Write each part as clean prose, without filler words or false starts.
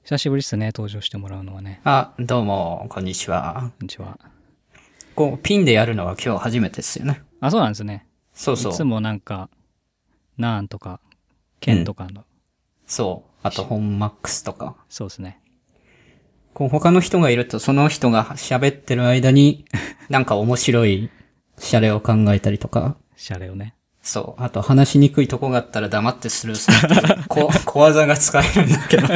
久しぶりっすね、登場してもらうのはね。 あ、どうも、こんにちは。 こんにちは。 ピンでやるのは今日初めてですよね。 あ、そうなんですね。 そうそう。 いつもなんか、ナーンとか、ケンとかの、 そう。あと、ホンマックスとか。 そうですね。 他の人がいると、その人が喋ってる間に、なんか面白いシャレを考えたりとか。 シャレをね。 そう。あと、話しにくいとこがあったら黙ってスルーするっていう小技が使えるんだけど。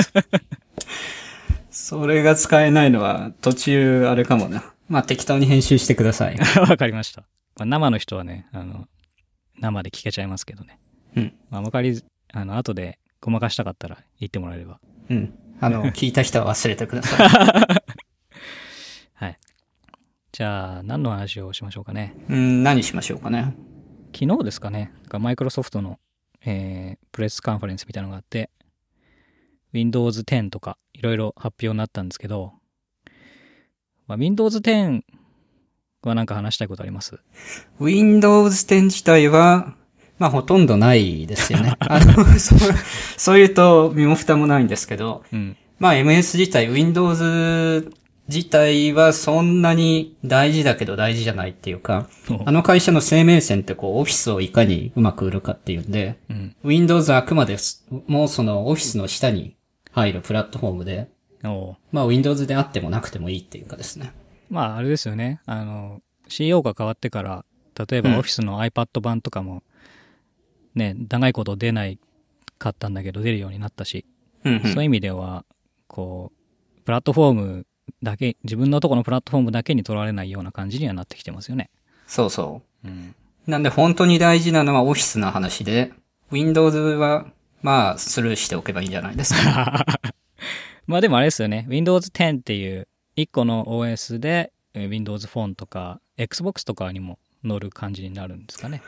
それが使えないのは、途中あれかもな。まあ、適当に編集してください。 わかりました。まあ、生の人はね、生で聞けちゃいますけどね。 うん。 まあ、わかり、後でごまかしたかったら言ってもらえれば。 うん。聞いた人は忘れてください。 はい。じゃあ、何の話をしましょうかね。 何しましょうかね。 昨日ですかね。マイクロソフトの、プレスカンファレンスみたいなのがあって、Windows 10とかいろいろ発表になったんですけど、まあ、Windows 10はなんか話したいことあります？ Windows 10自体は、まあほとんどないですよね。そう言うと身も蓋もないんですけど、 うん。 まあ MS 自体、Windows 自体はそんなに大事だけど大事じゃないっていうか、あの会社の生命線ってオフィスをいかにうまく売るかっていうんで、 うん、 Windows はあくまでもうそのオフィスの下に入るプラットフォームで、まあ Windows であってもなくてもいいっていうかですね。 まああれですよね。CEO が変わってから、例えばオフィスの iPad 版とかも、ね、長いこと出ないかったんだけど出るようになったし、そういう意味では、プラットフォームだけ、自分のとこのプラットフォームだけに取られないような感じにはなってきてますよね。 そうそう。 うん、 なんで本当に大事なのはオフィスの話で、Windows は、まあ、スルーしておけばいいんじゃないですか。 まあでもあれですよね。Windows 10っていう一個の OS で Windows Phone とか Xbox とかにも乗る感じになるんですかね。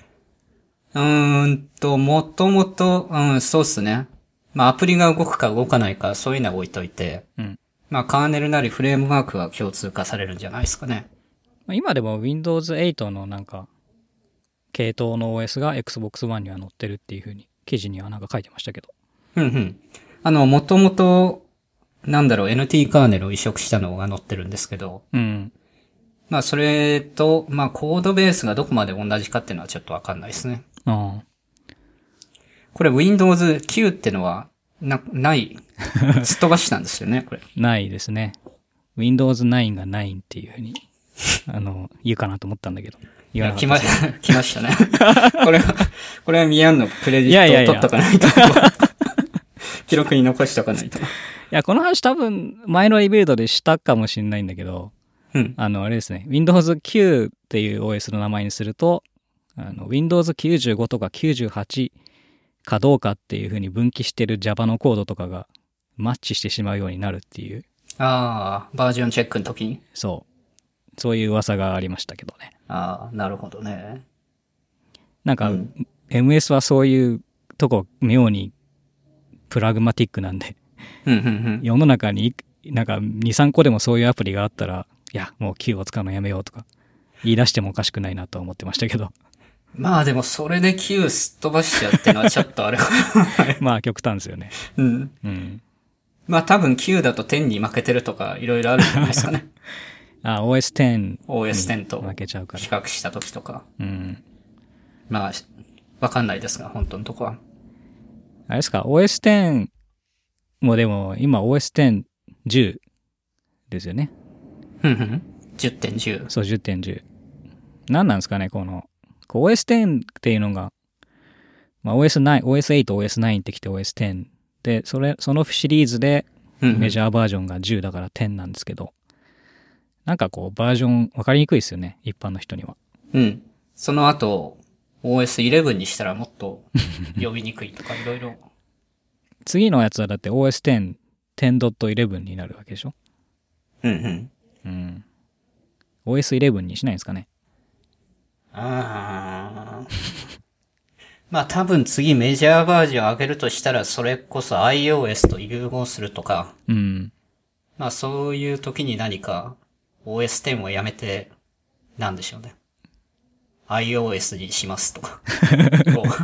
もともと、そうっすね。まあ、アプリが動くか動かないか、そういうのは置いといて、 うん。 まあ、カーネルなりフレームワークは共通化されるんじゃないですかね。 まあ、今でも Windows 8のなんか、系統の OS が Xbox One には載ってるっていう風に、記事にはなんか書いてましたけど。 もともと、NT カーネルを移植したのが載ってるんですけど、 うん。 まあ、それと、まあ、コードベースがどこまで同じかっていうのはちょっとわかんないですね。 ああ。 これ Windows 9ってのは、ない、すっ飛ばしたんですよね、これ。 ないですね。Windows 9が9っていう風に、言うかなと思ったんだけど。言わなかったですね。 来ましたね。これはミアンのクレジいやいやいやットを取っとかないと。記録に残しとかないと。 いや、この話多分前のリビルドでしたかもしれないんだけど、 うん。 あれですね、Windows 9っていう OS の名前にすると、Windows 95とか98かどうかっていう風に分岐してる Java のコードとかがマッチしてしまうようになるっていう。 ああ、バージョンチェックの時に。 そういう噂がありましたけどね。 ああ、なるほどね。 なんか、MS はそういうとこ妙にプラグマティックなんで、世の中になんか2、3個でもそういうアプリがあったら、いや、もう Q を使うのやめようとか言い出してもおかしくないなと思ってましたけど。 まあでもそれで Q すっ飛ばしちゃうってのはちょっとあれ。 まあ極端ですよね。 うん。まあ多分 Q だと10に負けてるとかいろいろあるんじゃないですかね。 OS10 OS10 と負けちゃうから。 比較した時とか。 うん。 まあ、わかんないですが、本当のとこは。 あれですか、OS10 もでも今 OS10-10 ですよね。 10.10。 そう、10.10。何なんですかね、OS10 っていうのが、まあ、OS8、OS9 ってきて OS10 で、そのシリーズでメジャーバージョンが10だから10なんですけど、なんかバージョン分かりにくいですよね、一般の人には。 うん。その後、OS11 にしたらもっと呼びにくいとかいろいろ。 次のやつはだって OS10、10.11 になるわけでしょ。うん。OS11 にしないんですかね。 まあ多分次メジャーバージョン上げるとしたらそれこそ iOS と融合するとか。 うん。 まあそういう時に何か OS10 をやめて、なんでしょうね。iOS にしますとか。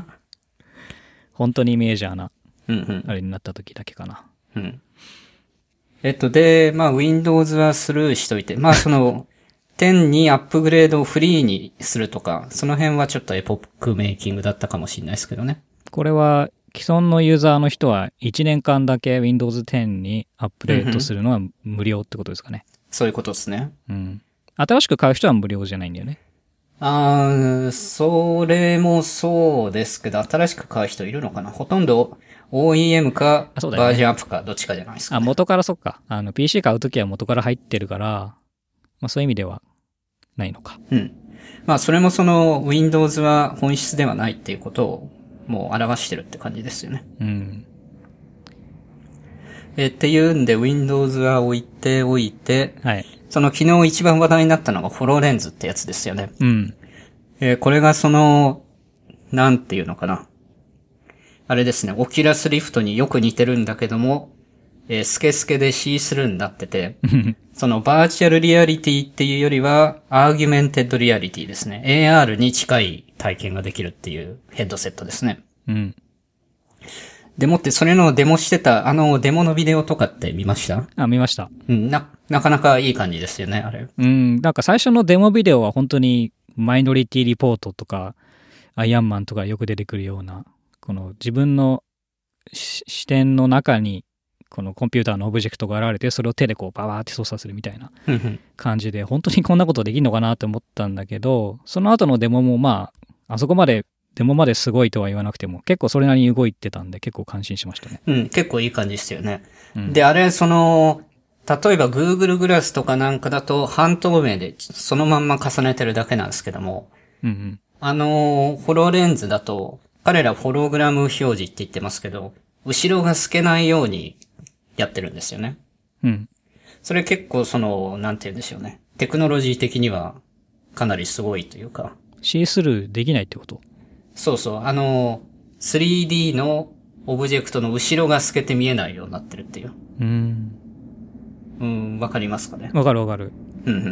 本当にメジャーな、あれになった時だけかな。 で、まあ Windows はスルーしといて、まあその、10にアップグレードをフリーにするとか、その辺はちょっとエポックメイキングだったかもしれないですけどね。 これは既存のユーザーの人は1年間だけ Windows 10にアップデートするのは無料ってことですかね。 そういうことですね。 うん。新しく買う人は無料じゃないんだよね。 それもそうですけど、新しく買う人いるのかな？ほとんど OEM か、バージョンアップか、どっちかじゃないですか、ね。 元からそっか。PC 買うときは元から入ってるから、まあそういう意味ではないのか。 うん。まあそれもその Windows は本質ではないっていうことをもう表してるって感じですよね。 うん。 っていうんで Windows は置いておいて、 はい。 その昨日一番話題になったのがホロレンズってやつですよね。 うん。 これがその、なんていうのかな。あれですね、オキュラスリフトによく似てるんだけども、スケスケで C スルーになってて、そのバーチャルリアリティっていうよりは、アーギュメンテッドリアリティですね。AR に近い体験ができるっていうヘッドセットですね。 うん。 でもってそれのデモしてた、デモのビデオとかって見ました？ 見ました。 うん、なかなかいい感じですよね、あれ。 うん、なんか最初のデモビデオは本当にマイノリティリポートとか、アイアンマンとかよく出てくるような、この自分の視点の中に、このコンピューターのオブジェクトが現れて、それを手でこうバーって操作するみたいな感じで、本当にこんなことできるのかなって思ったんだけど、その後のデモもまあ、あそこまで、デモまですごいとは言わなくても、結構それなりに動いてたんで、結構感心しましたね。 うん、結構いい感じですよね。うん、で、あれ、例えば Google グラスとかなんかだと半透明でそのまんま重ねてるだけなんですけども、 うんうん、 ホロレンズだと、彼らホログラム表示って言ってますけど、後ろが透けないようにやってるんですよね。 うん。 それ結構なんて言うんでしょうね。テクノロジー的にはかなりすごいというか。 シースルーできないってこと？ そうそう。3D のオブジェクトの後ろが透けて見えないようになってるっていう。わかりますかね？ わかるわかる。 うんうん。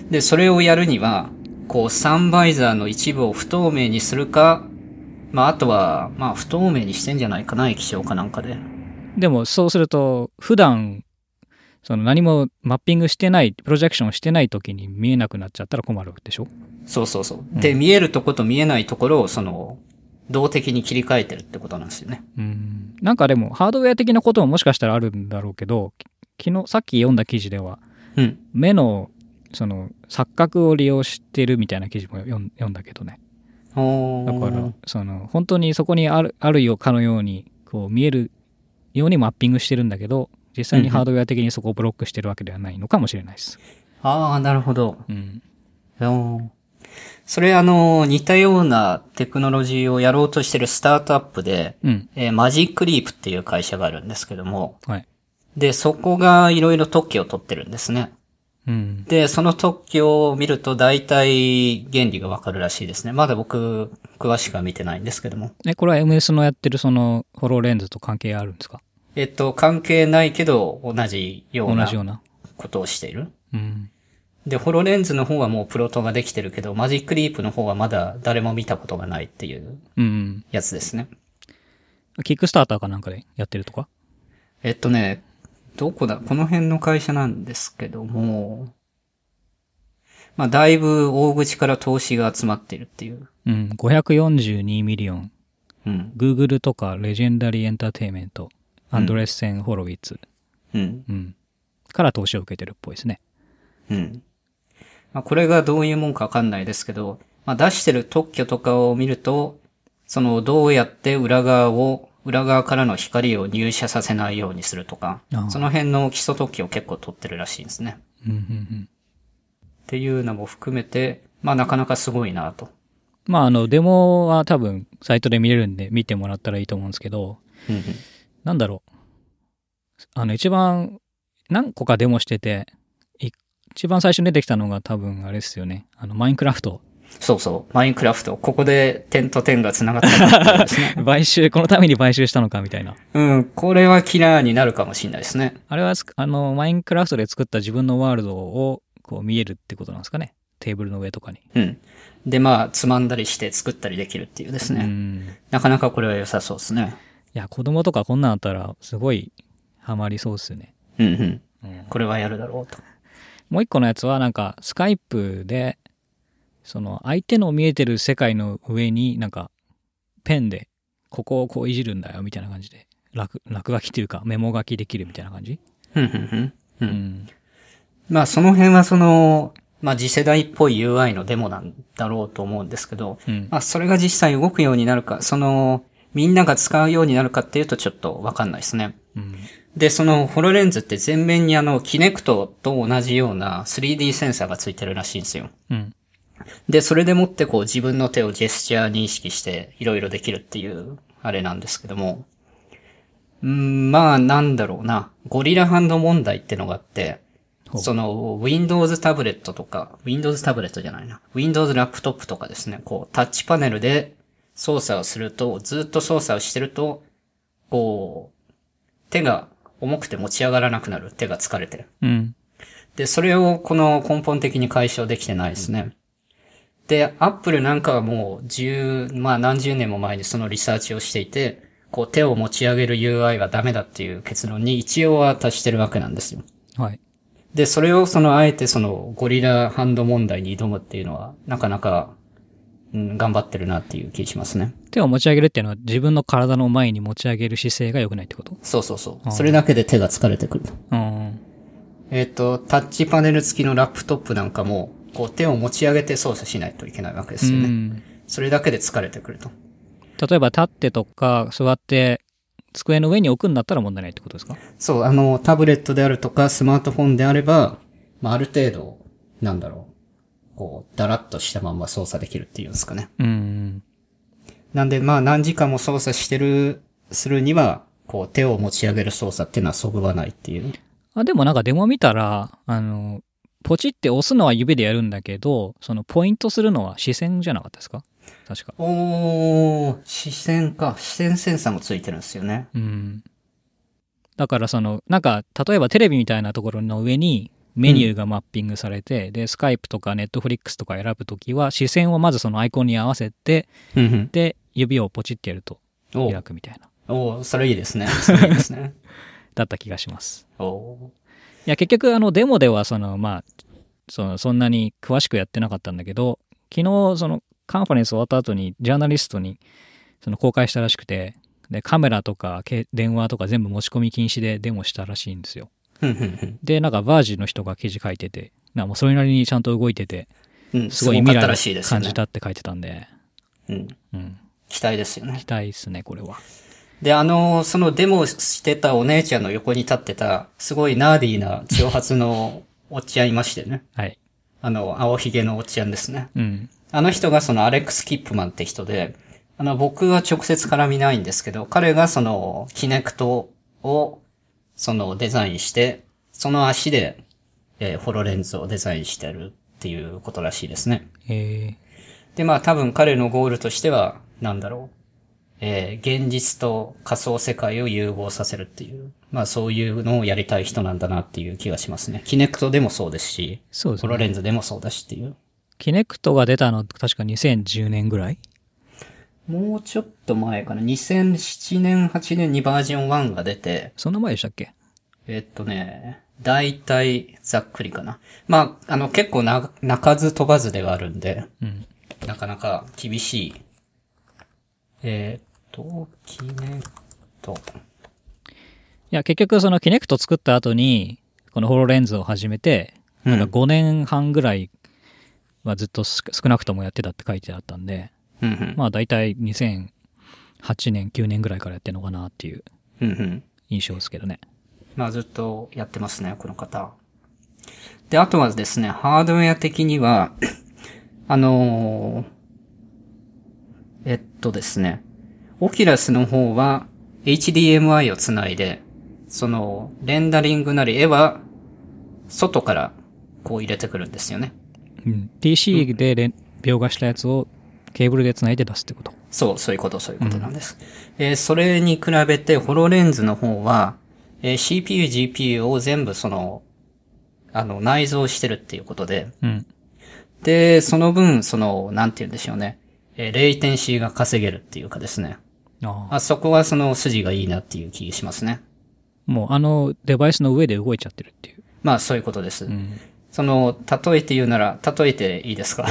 で、それをやるには、こう、サンバイザーの一部を不透明にするか、まあ、あとは、まあ、不透明にしてんじゃないかな、液晶かなんかで。 でも、そうすると、普段、何もマッピングしてない、プロジェクションしてない時に見えなくなっちゃったら困るでしょ？ そうそうそう。で、見えるとこと見えないところを、動的に切り替えてるってことなんですよね。 なんかでも、ハードウェア的なことももしかしたらあるんだろうけど、さっき読んだ記事では、目の、錯覚を利用してるみたいな記事も読んだけどね。だから、本当にそこにあるかのように、こう見えるようにマッピングしてるんだけど、実際にハードウェア的にそこをブロックしてるわけではないのかもしれないです。 ああ、なるほど。それ似たようなテクノロジーをやろうとしてるスタートアップで、マジックリープっていう会社があるんですけども、 はい。 で、そこがいろいろ特許を取ってるんですね。で、その特許を見ると大体原理がわかるらしいですね。まだ僕、詳しくは見てないんですけども。 これは MS のやってるホローレンズと関係あるんですか？ 関係ないけど、同じようなことをしている。で、ホロレンズの方はもうプロトができてるけど、マジックリープの方はまだ誰も見たことがないっていうやつですね。 キックスターターかなんかでやってるとか？ どこだ？この辺の会社なんですけども、まあ、だいぶ大口から投資が集まっているっていう。 542ミリオン。Google とかレジェンダリーエンターテイメント、アンドレッセン・ホロウィッツ。から投資を受けてるっぽいですね。 まあ、これがどういうもんかわかんないですけど、まあ、出してる特許とかを見ると、どうやって裏側からの光を入射させないようにするとか、その辺の基礎特許を結構取ってるらしいんですね。っていうのも含めて、まあなかなかすごいなと。 まあデモは多分サイトで見れるんで見てもらったらいいと思うんですけど、なんだろう。一番何個かデモしてて、一番最初に出てきたのが多分あれですよね。マインクラフト。 そうそう、マインクラフト。ここで点と点が繋がったんですね。 このために買収したのかみたいな。 これはキラーになるかもしれないですね。 あれは、マインクラフトで作った自分のワールドを、こう見えるってことなんですかね。テーブルの上とかに。 で、まあ、つまんだりして作ったりできるっていうですね。なかなかこれは良さそうですね。 いや、子供とかこんなんあったら、すごいハマりそうですよね。 これはやるだろうと。 もう一個のやつはなんかスカイプで、その相手の見えてる世界の上になんかペンでここをこういじるんだよみたいな感じで落書きというかメモ書きできるみたいな感じ。 まあその辺はその、まあ次世代っぽい UI のデモなんだろうと思うんですけど、まあそれが実際動くようになるか、そのみんなが使うようになるかっていうとちょっとわかんないですね。で、そのホロレンズって前面にキネクトと同じような 3D センサーがついてるらしいんですよ。で、それでもってこう自分の手をジェスチャー認識していろいろできるっていうあれなんですけども。まあなんだろうな。ゴリラハンド問題ってのがあって、その Windows タブレットとか、Windows タブレットじゃないな。Windows ラップトップとかですね。こうタッチパネルで操作をすると、ずっと操作をしてると、こう、手が重くて持ち上がらなくなる。手が疲れて。で、それをこの根本的に解消できてないですね。で、Apple なんかはもうまあ何十年も前にそのリサーチをしていて、こう手を持ち上げる UI はダメだっていう結論に一応は達してるわけなんですよ。 はい。 で、それをあえてゴリラハンド問題に挑むっていうのは、なかなか、頑張ってるなっていう気しますね。 手を持ち上げるっていうのは自分の体の前に持ち上げる姿勢が良くないってこと？ そうそうそう。それだけで手が疲れてくると。タッチパネル付きのラップトップなんかも、こう手を持ち上げて操作しないといけないわけですよね。それだけで疲れてくると。 例えば立ってとか座って机の上に置くんだったら問題ないってことですか？ そう、タブレットであるとかスマートフォンであれば、まあ、ある程度、なんだろう、こう、だらっとしたまんま操作できるっていうんですかね。なんで、まあ、何時間も操作するには、こう、手を持ち上げる操作っていうのはそぐわないっていう。 でもなんかデモ見たら、ポチって押すのは指でやるんだけど、そのポイントするのは視線じゃなかったですか？確か。 視線か。視線センサーもついてるんですよね。 だからなんか、例えばテレビみたいなところの上にメニューがマッピングされて、で、スカイプとかネットフリックスとか選ぶときは、視線をまずそのアイコンに合わせて、で、指をポチってやると開くみたいな。 それいいですね。それいいですね。 だった気がします。いや、結局デモではそんなに詳しくやってなかったんだけど、昨日カンファレンス終わった後にジャーナリストに公開したらしくて、で、カメラとか電話とか全部持ち込み禁止でデモしたらしいんですよ。で、なんかバージの人が記事書いてて、もうそれなりにちゃんと動いてて、すごい未来を感じたって書いてたんで、 期待ですよね。 期待ですね、これは。 で、そのデモしてたお姉ちゃんの横に立ってた、すごいナーディーな長髪のおっちゃんいましてね。 はい。 青ひげのおっちゃんですね。 あの人がアレックス・キップマンって人で、僕は直接絡みないんですけど、彼がキネクトを、デザインして、その足で、ホロレンズをデザインしてるっていうことらしいですね。で、まあ多分彼のゴールとしては、なんだろう。現実と仮想世界を融合させるっていう、まあそういうのをやりたい人なんだなっていう気がしますね。キネクトでもそうですし、 そうですね、 ホロレンズでもそうだしっていう。 キネクトが出たの確か2010年ぐらい？ もうちょっと前かな。2007年、8年にバージョン1が出て。 そんな前でしたっけ？ だいたいざっくりかな。まあ、結構鳴かず飛ばずではあるんで、なかなか厳しい。キネクト。 いや、結局キネクト作った後に、このホロレンズを始めて、なんか5年半ぐらいはずっと少なくともやってたって書いてあったんで、まあ大体2008年、9年ぐらいからやってるのかなっていう印象ですけどね。 まあずっとやってますね、この方。で、あとはですね、ハードウェア的には、ですね、オキュラスの方は HDMI をつないで、レンダリングなり絵は外からこう入れてくるんですよね。 PC で描画したやつをケーブルで繋いで出すってこと？ そういうことなんです。それに比べて、ホロレンズの方は、CPU、GPU を全部内蔵してるっていうことで、で、その分、なんて言うんでしょうね、レイテンシーが稼げるっていうかですね。そこは筋がいいなっていう気がしますね。 もうデバイスの上で動いちゃってるっていう。 まあそういうことです。 うん、 その、例えて言うなら、例えていいですか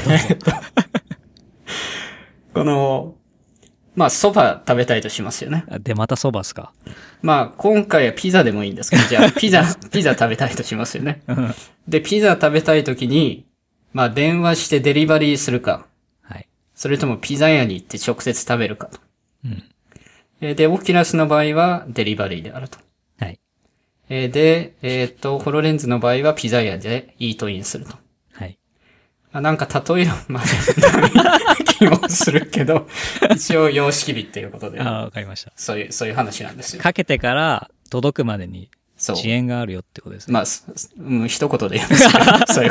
この、まあ蕎麦食べたいとしますよね。 で、また蕎麦っすか。 まあ今回はピザでもいいんですけど、じゃあピザ食べたいとしますよね。で、ピザ食べたいときに、まあ電話してデリバリーするか。 はい。 それともピザ屋に行って直接食べるかと。 うん。 で、オキュラスの場合はデリバリーであると。 はい。 で、ホロレンズの場合はピザ屋でイートインすると。 はい。 なんか例えるまでない気もするけど、一応様式美っていうことで。 わかりました。 そういう話なんですよ。 かけてから届くまでに遅延があるよってことですね。 まあ、一言で言うんですけど、そういうこと。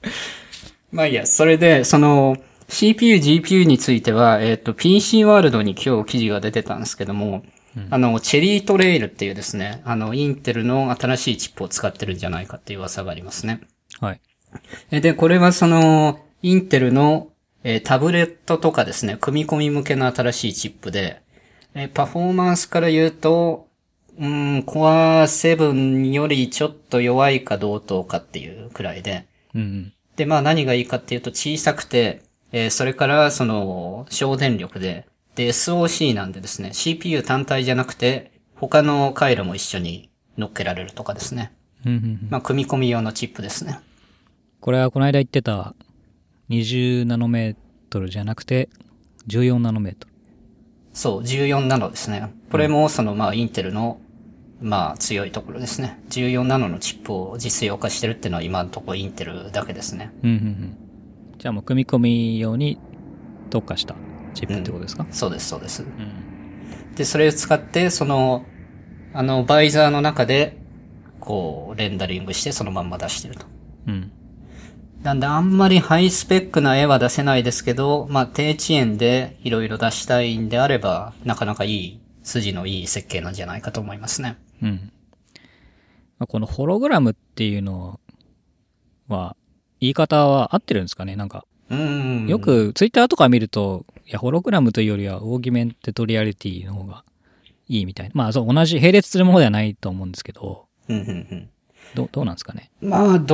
まあいいや、それで、その、CPU、GPU については、PC ワールドに今日記事が出てたんですけども、チェリートレイルっていうですね、インテルの新しいチップを使ってるんじゃないかっていう噂がありますね。 はい。 で、これはその、インテルの、タブレットとかですね、組み込み向けの新しいチップで、パフォーマンスから言うと、Core 7よりちょっと弱いか同等かっていうくらいで、 うん。 で、まあ何がいいかっていうと小さくて、それからその、省電力で、SoC なんでですね、CPU 単体じゃなくて、他の回路も一緒に乗っけられるとかですね。まあ組み込み用のチップですね。 これはこの間言ってた20ナノメートルじゃなくて14ナノメートル。 そう、14ナノですね。これもそのまあインテルのまあ強いところですね。14ナノのチップを実用化してるっていうのは今のところインテルだけですね。 じゃあもう組み込み用に特化したチップってことですか？ そうです、そうです。で、それを使って、その、バイザーの中で、こう、レンダリングしてそのまんま出してると。なんであんまりハイスペックな絵は出せないですけど、まあ低遅延でいろいろ出したいんであれば、なかなか筋のいい設計なんじゃないかと思いますね。 このホログラムっていうのは、言い方は合ってるんですかね？なんか、よくツイッターとか見ると、いや、ホログラムというよりはオーギュメンテッドリアリティの方がいいみたいな。まあ、そう、同じ、並列するものではないと思うんですけど、どうなんですかね？ まあ、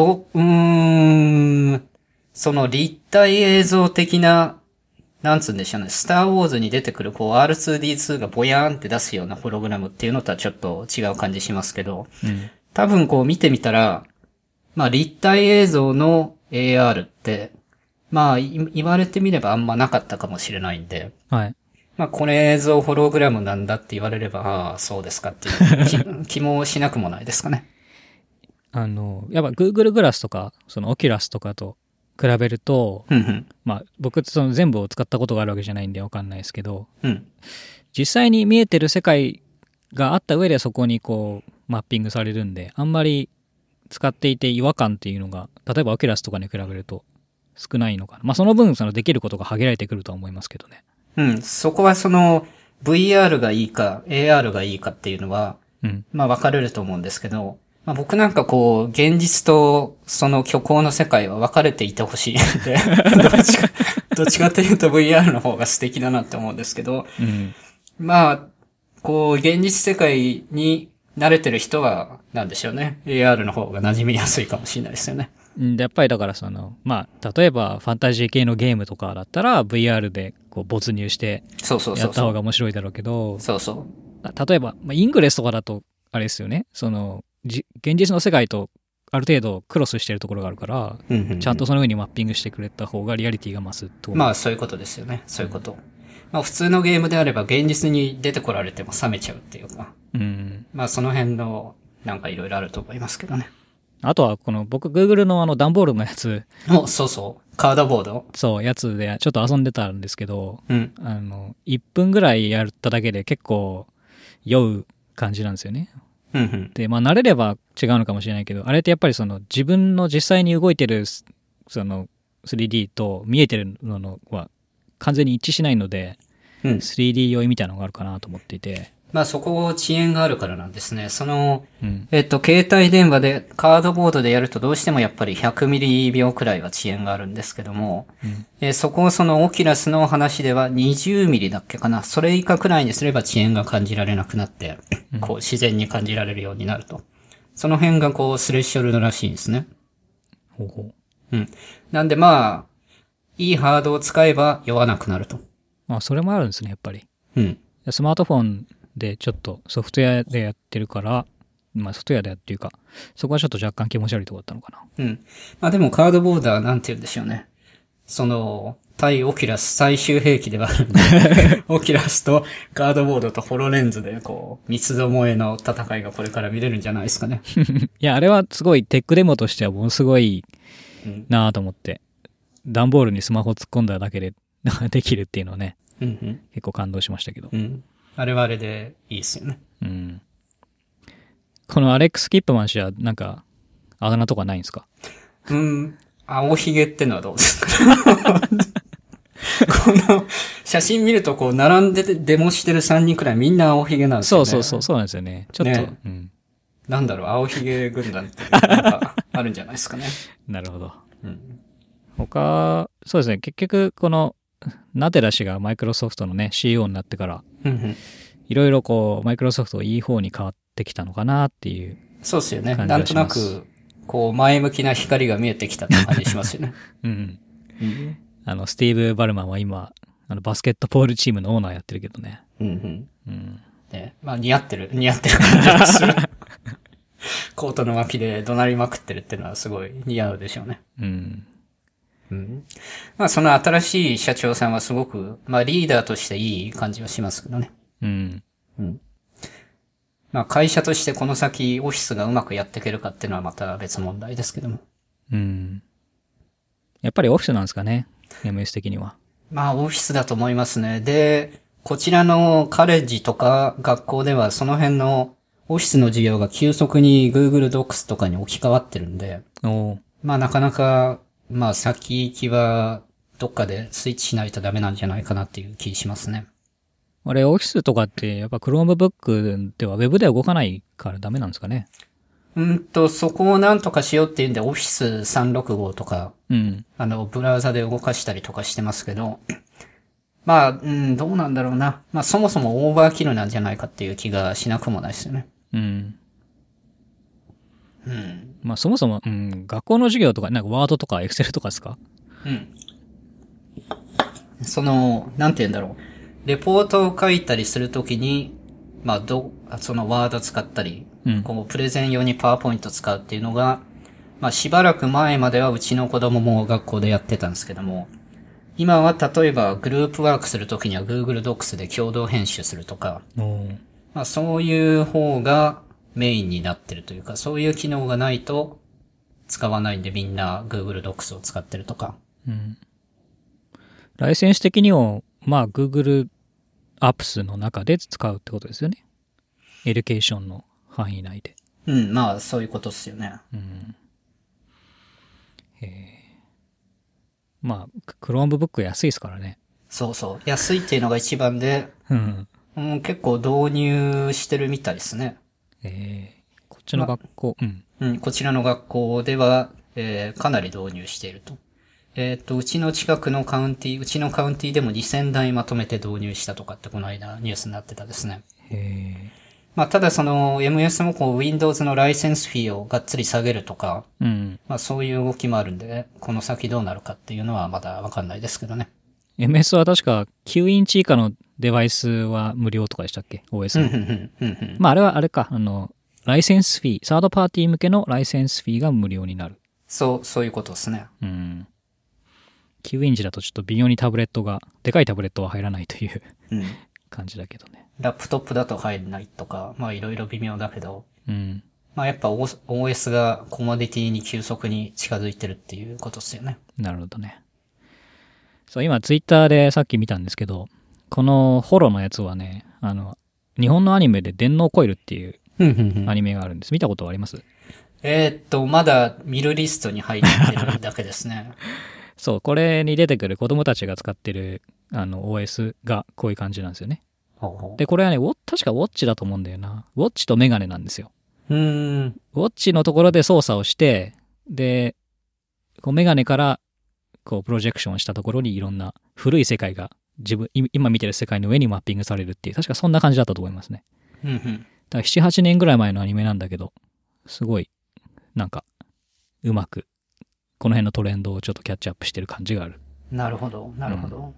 その立体映像的な、なんつうんでしょうね。スターウォーズに出てくるこう R2D2 がボヤーンって出すようなホログラムっていうのとはちょっと違う感じしますけど、多分こう見てみたら、まあ立体映像の AR って、まあ言われてみればあんまなかったかもしれないんで、 はい。 まあこれ映像ホログラムなんだって言われれば、ああ、そうですかっていう気もしなくもないですかね。 やっぱ Google グラスとか、その Oculus とかと比べると、まあ僕ってその全部を使ったことがあるわけじゃないんでわかんないですけど、実際に見えてる世界があった上でそこにこうマッピングされるんで、あんまり使っていて違和感っていうのが、例えば Oculus とかに比べると少ないのかな。まあその分そのできることが限られてくるとは思いますけどね。 そこはその VR がいいか AR がいいかっていうのは、まあ分かれると思うんですけど、まあ僕なんかこう、現実とその虚構の世界は分かれていてほしいので、どっちかというと VR の方が素敵だなって思うんですけど、まあ、こう、現実世界に慣れてる人は、なんでしょうね。AR の方が馴染みやすいかもしれないですよね。 やっぱりだからその、まあ、例えばファンタジー系のゲームとかだったら VR でこう没入してやった方が面白いだろうけど、例えば、まあ、イングレスとかだと、あれですよね、その、現実の世界とある程度クロスしてるところがあるから、ちゃんとその上にマッピングしてくれた方がリアリティが増すと。 まあそういうことですよね。そういうこと。まあ普通のゲームであれば現実に出てこられても冷めちゃうっていうか。まあその辺のなんかいろいろあると思いますけどね。 あとはこの僕 Google の段ボールのやつ。 そうそう。カードボード？ そう、やつでちょっと遊んでたんですけど、1分ぐらいやっただけで結構酔う感じなんですよね。で、まあ慣れれば違うのかもしれないけど、あれってやっぱりその自分の実際に動いてるその 3D と見えてるのは完全に一致しないので、3D 酔いみたいなのがあるかなと思っていて。 まあそこ遅延があるからなんですね。その、携帯電話でカードボードでやるとどうしてもやっぱり100ミリ秒くらいは遅延があるんですけども、そこをそのオキュラスの話では20ミリだっけかな。それ以下くらいにすれば遅延が感じられなくなって、こう自然に感じられるようになると。 その辺がこう、スレッショルドらしいんですね。 ほうほう。 うん。なんでまあ、いいハードを使えば酔わなくなると。 あ、それもあるんですね、やっぱり。 うん。 スマートフォンでちょっとソフトウェアでやってるから、まあソフトウェアでやっていうか、そこはちょっと若干気持ち悪いとこだったのかな。 うん。まあでもカードボーダーなんて言うんでしょうね。対オキュラス最終兵器ではあるんで、オキュラスとカードボードとホロレンズでこう、三つどもえの戦いがこれから見れるんじゃないですかね。 いや、あれはすごいテックデモとしてはものすごいなぁと思って、段ボールにスマホ突っ込んだだけでできるっていうのはね、結構感動しましたけど。 あれはあれでいいですよね。 このアレックス・キップマン氏はなんか、あだ名とかないんですか？ 青ひげってのはどうですか？この写真見るとこう並んでデモしてる3人くらいみんな青ひげなんですよね。 そうなんですよね。ちょっと、ね、 なんだろう、青ひげ軍団ってなんかあるんじゃないですかね。 なるほど。他、そうですね、結局このナデラ氏がマイクロソフトのね CEO になってから、いろいろこうマイクロソフトいい方に変わってきたのかなっていう。 そうですよね。なんとなく、こう前向きな光が見えてきたって感じしますよね。 スティーブ・バルマンは今、バスケットボールチームのオーナーやってるけどね。 ね、まあ似合ってる感じがする。コートの脇で怒鳴りまくってるっていうのはすごい似合うでしょうね。まあその新しい社長さんはすごく、まあリーダーとしていい感じはしますけどね。まあ会社としてこの先オフィスがうまくやっていけるかっていうのはまた別問題ですけども。 やっぱりオフィスなんですかね。MS 的には。 まあオフィスだと思いますね。で、こちらのカレッジとか学校ではその辺のオフィスの授業が急速に Google Docs とかに置き換わってるんで、まあなかなか、まあ先行きはどっかでスイッチしないとダメなんじゃないかなっていう気しますね。 あれ、オフィスとかってやっぱ Chromebook では Web では動かないからダメなんですかね。 そこをなんとかしようっていうんで Office 365とか、ブラウザで動かしたりとかしてますけど、まあ、どうなんだろうな。まあそもそもオーバーキルなんじゃないかっていう気がしなくもないですよね。 まあそもそも、学校の授業とか、なんかワードとかエクセルとかですか？ なんて言うんだろう。レポートを書いたりするときに、まあそのワード使ったり、こうプレゼン用にパワーポイント使うっていうのが、まあしばらく前まではうちの子供も学校でやってたんですけども、今は例えばグループワークするときには Google Docs で共同編集するとか、まあそういう方がメインになってるというか、そういう機能がないと使わないんでみんな Google Docs を使ってるとか。 ライセンス的には、まあ Google Apps の中で使うってことですよね。エデュケーションの範囲内で。 まあそういうことっすよね。 まあ、Chromebook 安いですからね。 そうそう。安いっていうのが一番で、結構導入してるみたいですね。 こっちの学校、 こちらの学校では、かなり導入していると。うちの近くのカウンティでも2000台まとめて導入したとかってこの間ニュースになってたですね。まあ、ただその MS もこう Windows のライセンスフィーをがっつり下げるとか、まあそういう動きもあるんで、ね、この先どうなるかっていうのはまだわかんないですけどね。 MS は確か9インチ以下のデバイスは無料とかでしたっけ ?OS の。まああれはあれか、ライセンスフィー、サードパーティー向けのライセンスフィーが無料になる。 そういうことですね。 9インチだとちょっと微妙にでかいタブレットは入らないという感じだけどね。 ラップトップだと入らないとか、まあいろいろ微妙だけど、まあやっぱ OS がコモディティに急速に近づいてるっていうことですよね。 なるほどね。そう、今ツイッターでさっき見たんですけど、このホロのやつはね、日本のアニメで電脳コイルっていうアニメがあるんです。見たことはあります？ まだ見るリストに入ってるだけですね。 そう、これに出てくる子供たちが使ってるOS がこういう感じなんですよね。で、これはね、確かウォッチだと思うんだよな。ウォッチとメガネなんですよ。ウォッチのところで操作をして、で、こうメガネからこうプロジェクションしたところにいろんな古い世界が今見てる世界の上にマッピングされるっていう、確かそんな感じだったと思いますね。だから7、8年ぐらい前のアニメなんだけど、 すごい、なんか、うまく、この辺のトレンドをちょっとキャッチアップしてる感じがある。 なるほど、なるほど。うん、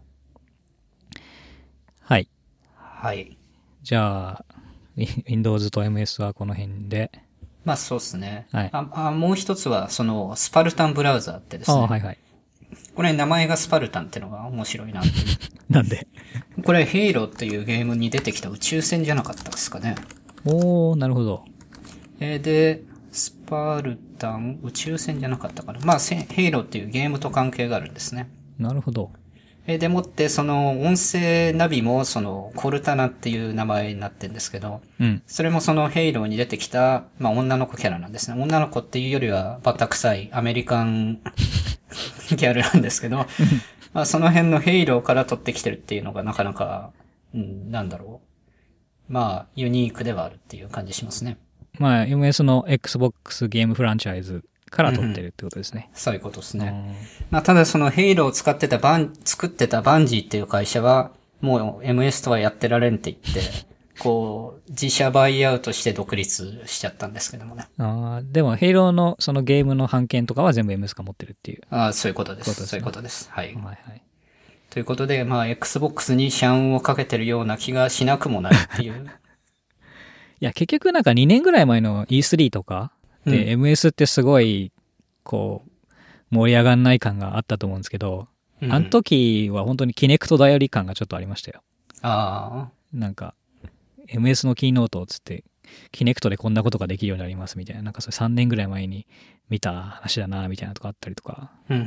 はい。 はい。 じゃあ、Windows と MS はこの辺で。 まあそうですね。 はい。 もう一つは、その、スパルタンブラウザーってですね。 はいはい。 これ名前がスパルタンってのが面白いなっていう。 なんでこれ、ヘイローっていうゲームに出てきた宇宙船じゃなかったですかね。 なるほど。 で、スパルタン、宇宙船じゃなかったかな。まあ、ヘイローっていうゲームと関係があるんですね。 なるほど。 でもって、その、音声ナビも、その、コルタナっていう名前になってるんですけど、 うん。それもその、ヘイローに出てきた、まあ、女の子キャラなんですね。女の子っていうよりは、バタ臭いアメリカンギャルなんですけど、まあ、その辺のヘイローから取ってきてるっていうのがなかなか、なんだろう。まあ、ユニークではあるっていう感じしますね。 まあ、MS の Xbox ゲームフランチャイズから取ってるってことですね。 そういうことですね。まあ、ただそのヘイローを使ってた作ってたバンジーっていう会社は、もう MS とはやってられんって言って、こう、自社バイアウトして独立しちゃったんですけどもね。 でも、ヘイローのそのゲームの版権とかは全部 MS が持ってるっていう。 そういうことです。そういうことです。はい。はいはい。ということで、まあ、Xbox に社運をかけてるような気がしなくもないっていう。 いや、結局なんか2年ぐらい前の E3 とかで、MS ってすごい、こう、盛り上がんない感があったと思うんですけど、あの時は本当にキネクト頼り感がちょっとありましたよ。 ああ。 なんか、MS のキーノートをつって、キネクトでこんなことができるようになりますみたいな、なんかそれ3年ぐらい前に見た話だな、みたいなとかあったりとか。 うん。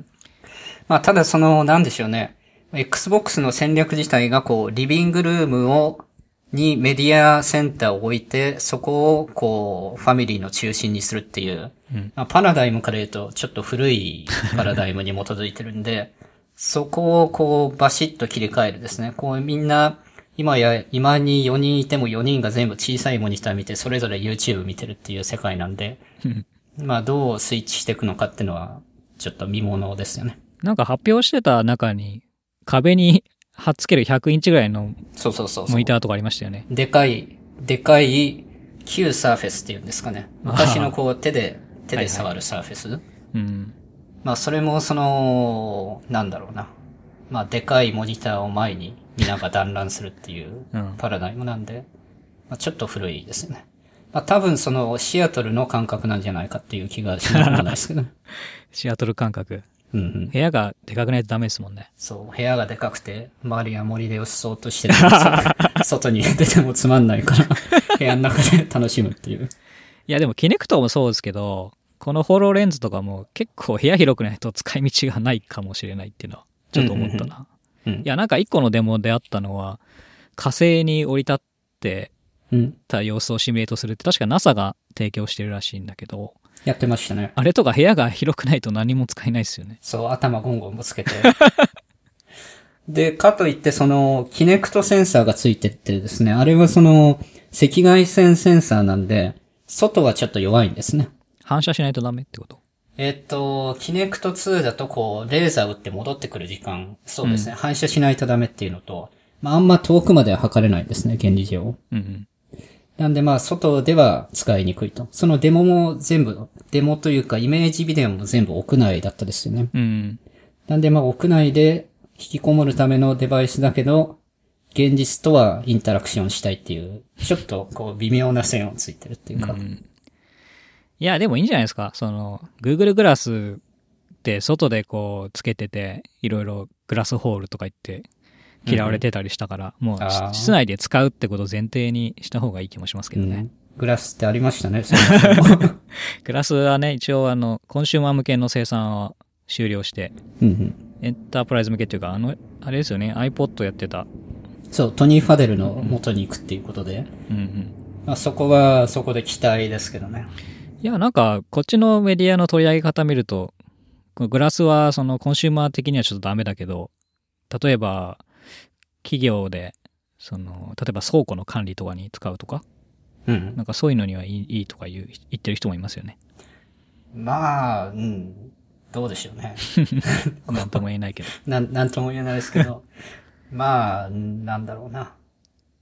まあ、ただその、なんでしょうね。Xbox の戦略自体がこう、リビングルームにメディアセンターを置いて、そこをこう、ファミリーの中心にするっていう、まあ、パラダイムから言うとちょっと古いパラダイムに基づいてるんで、そこをこう、バシッと切り替えるですね。こうみんな、今に4人いても4人が全部小さいモニター見て、それぞれ YouTube 見てるっていう世界なんで、まあどうスイッチしていくのかっていうのは、ちょっと見ものですよね。 なんか発表してた中に、壁に貼っつける100インチぐらいのモニターとかありましたよね。 でかい旧サーフェスっていうんですかね。昔のこう手で触るサーフェス。はいはい、うん。まあそれもその、なんだろうな。まあでかいモニターを前に皆が団らんするっていうパラダイムなんで、まあ、ちょっと古いですよね。まあ多分そのシアトルの感覚なんじゃないかっていう気がしなくもないですけど。 シアトル感覚。 うんうん、 部屋がでかくないとダメですもんね。 そう、部屋がでかくて、周りは森でよしそうとしてるんです外に出てもつまんないから、部屋の中で楽しむっていう。 いやでもキネクトもそうですけど、このホローレンズとかも結構部屋広くないと使い道がないかもしれないっていうのはちょっと思ったな。いやなんか一個のデモであったのは、火星に降り立ってた様子をシミュレートするって確か NASA が提供してるらしいんだけど、 やってましたね。 あれとか部屋が広くないと何も使えないですよね。 そう、頭ゴンゴンぶつけて。で、かといってその、キネクトセンサーがついてってですね、あれはその、赤外線センサーなんで、外はちょっと弱いんですね。 反射しないとダメってこと？ キネクト2だとこう、レーザー打って戻ってくる時間、そうですね、反射しないとダメっていうのと、まあ、あんま遠くまでは測れないですね、原理上。なんでまあ、外では使いにくいと。そのデモも全部、デモというかイメージビデオも全部屋内だったですよね。なんでまあ、屋内で引きこもるためのデバイスだけど、現実とはインタラクションしたいっていう、ちょっとこう、微妙な線をついてるっていうか。 いや、でもいいんじゃないですか。その、Google グラスって外でこう、つけてて、いろいろグラスホールとか言って、嫌われてたりしたから、もう室内で使うってことを前提にした方がいい気もしますけどね。 グラスってありましたね。 グラスはね、一応コンシューマー向けの生産は終了して、エンタープライズ向けっていうか、あれですよね、iPod やってた。 そう、トニー・ファデルの元に行くっていうことで。まあ、そこは、そこで期待ですけどね。 いや、なんか、こっちのメディアの取り上げ方見ると、グラスはそのコンシューマー的にはちょっとダメだけど、例えば、企業で、例えば倉庫の管理とかに使うとか、なんかそういうのにはいいとか言ってる人もいますよね。 まあ、どうでしょうね。 なんとも言えないけど。 なんとも言えないですけど、まあ、なんだろうな。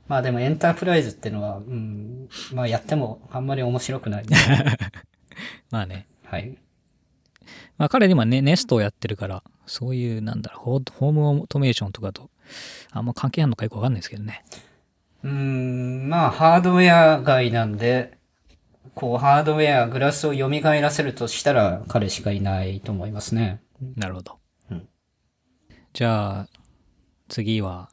まあでもエンタープライズってのは、まあやってもあんまり面白くない。 まあね。 はい。 まあ彼今ね、ネストをやってるから、そういう、ホームオートメーションとかと、あんま関係あるのかよくわかんないですけどね。 まあハードウェア外なんで、こうハードウェア、グラスを蘇らせるとしたら彼しかいないと思いますね。 なるほど。じゃあ、次は、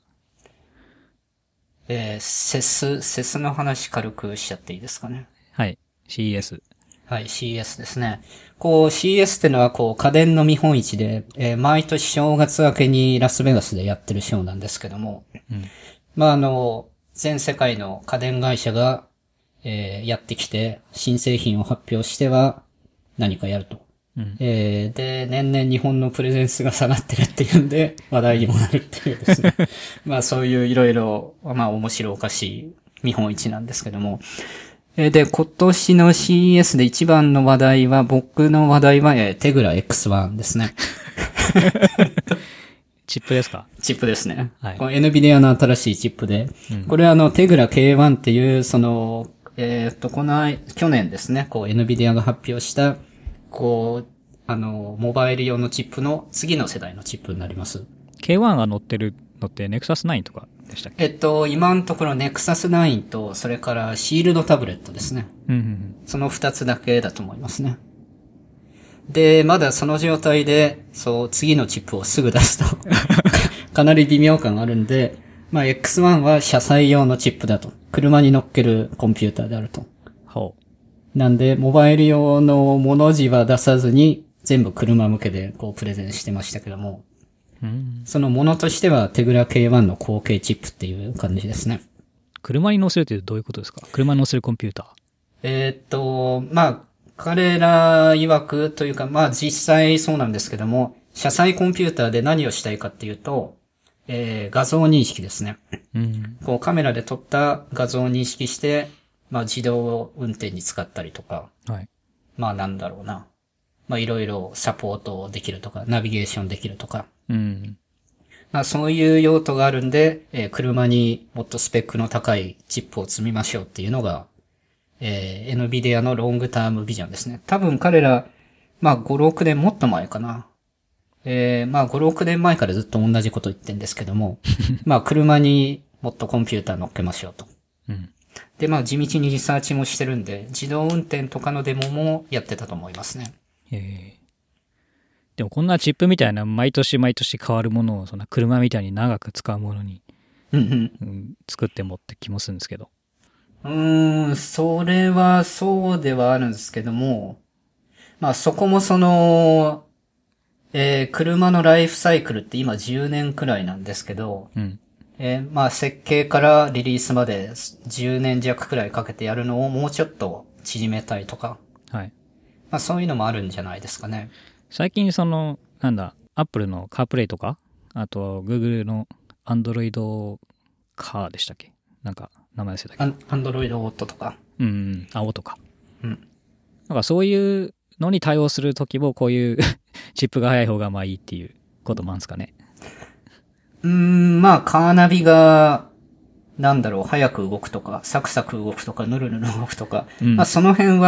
セスの話軽くしちゃっていいですかね。 はい、CES。 はい、CS ですね。こう CS ってのはこう家電の見本市で、毎年正月明けにラスベガスでやってるショーなんですけども、まあ全世界の家電会社が、やってきて新製品を発表しては何かやると。で、年々日本のプレゼンスが下がってるっていうんで、話題にもなるっていうですね。まあそういういろいろ、まあ面白おかしい見本市なんですけども。で、今年の CES で一番の話題は、僕の話題は、テグラ X1 ですね。 チップですか？ チップですね。 はい。 この NVIDIA の新しいチップで、これはテグラ K1 っていう、去年ですね、こう NVIDIA が発表した、こう、モバイル用のチップの次の世代のチップになります。 K1 が乗ってるのって Nexus 9とかでしたっけ？ 今のところ Nexus 9と、それからシールドタブレットですね。その2つだけだと思いますね。で、まだその状態で、そう、次のチップをすぐ出すと、かなり微妙感あるんで、まあ X1 は車載用のチップだと。車に乗っけるコンピューターであると。 ほう。なんで、モバイル用の文字は出さずに、全部車向けでこうプレゼンしてましたけども、そのものとしてはテグラ K1 の後継チップっていう感じですね。 車に乗せるってどういうことですか？車に乗せるコンピューター。まあ、彼ら曰くというか、まあ実際そうなんですけども、車載コンピューターで何をしたいかっていうと、画像認識ですね。こうカメラで撮った画像を認識して、まあ自動運転に使ったりとか、 はい。 まあなんだろうな。まあいろいろサポートできるとか、ナビゲーションできるとか。まあそういう用途があるんで、車にもっとスペックの高いチップを積みましょうっていうのが、NVIDIA のロングタームビジョンですね。多分彼ら、まあ5、6年もっと前かな。まあ5、6年前からずっと同じこと言ってんですけども、まあ車にもっとコンピューター乗っけましょうと。で、まあ地道にリサーチもしてるんで、自動運転とかのデモもやってたと思いますね。 でもこんなチップみたいな毎年毎年変わるものをそんな車みたいに長く使うものに、作ってもって気もするんですけど。 それはそうではあるんですけども、まあそこも車のライフサイクルって今10年くらいなんですけど、まあ設計からリリースまで10年弱くらいかけてやるのをもうちょっと縮めたいとか、 はい。 まあそういうのもあるんじゃないですかね。 最近Apple の CarPlay とか、あと Google の Android Car でしたっけ？なんか名前忘れたけど。 Android Auto とか。 Auto か。なんかそういうのに対応するときもこういうチップが速い方がまあいいっていうこともあるんですかね。 まあカーナビが、早く動くとか、サクサク動くとか、ヌルヌル動くとか、まあその辺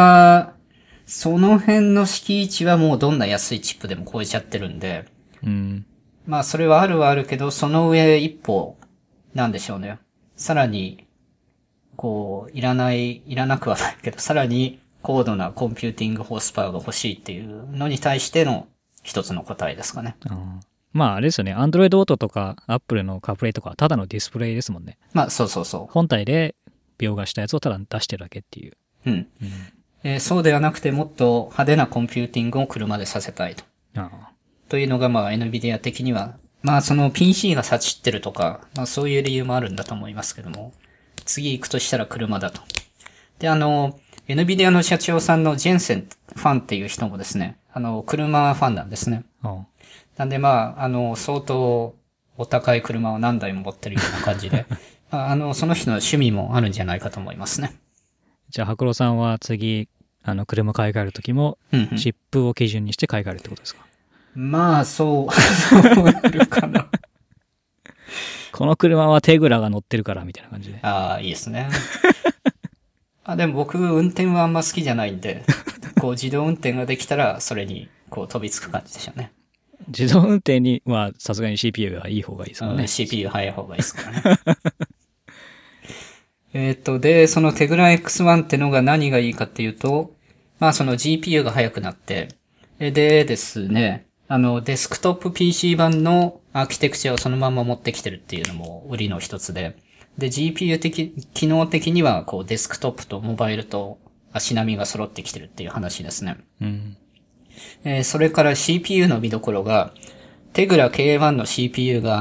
の敷地はもうどんな安いチップでも超えちゃってるんで、まあそれはあるはあるけど、その上一歩、なんでしょうね。さらに、こう、いらなくはないけど、さらに高度なコンピューティングホースパワーが欲しいっていうのに対しての一つの答えですかね。 まああれですよね。Android Auto とか Apple の CarPlay とかただのディスプレイですもんね。 まあそうそうそう。 本体で描画したやつをただ出してるだけっていう。 そうではなくてもっと派手なコンピューティングを車でさせたいと。というのがまあ NVIDIA 的には、まあその PC が先ってるとか、まあそういう理由もあるんだと思いますけども、次行くとしたら車だと。でNVIDIA の社長さんのジェンセンファンっていう人もですね、車ファンなんですね。なんでまあ、相当お高い車を何台も持ってるような感じで、その人の趣味もあるんじゃないかと思いますね。 じゃあ、白郎さんは次、車買い替えるときも、チップを基準にして買い替えるってことですか？ まあ、そうなるかな。 この車はテグラが乗ってるからみたいな感じで。 ああ、いいですね。でも僕、運転はあんま好きじゃないんで、こう自動運転ができたら、それにこう飛びつく感じでしょうね。 自動運転にはさすがに CPU がいい方がいいですもんね。 CPU 早い方がいいですからね。で、そのテグラ X1 ってのが何がいいかっていうと、まあその GPU が速くなって、でですね、デスクトップ PC 版のアーキテクチャをそのまま持ってきてるっていうのも売りの一つで、で、GPU 機能的にはこうデスクトップとモバイルと足並みが揃ってきてるっていう話ですね。 うん。 それから CPU の見どころが、テグラ K1 の CPU が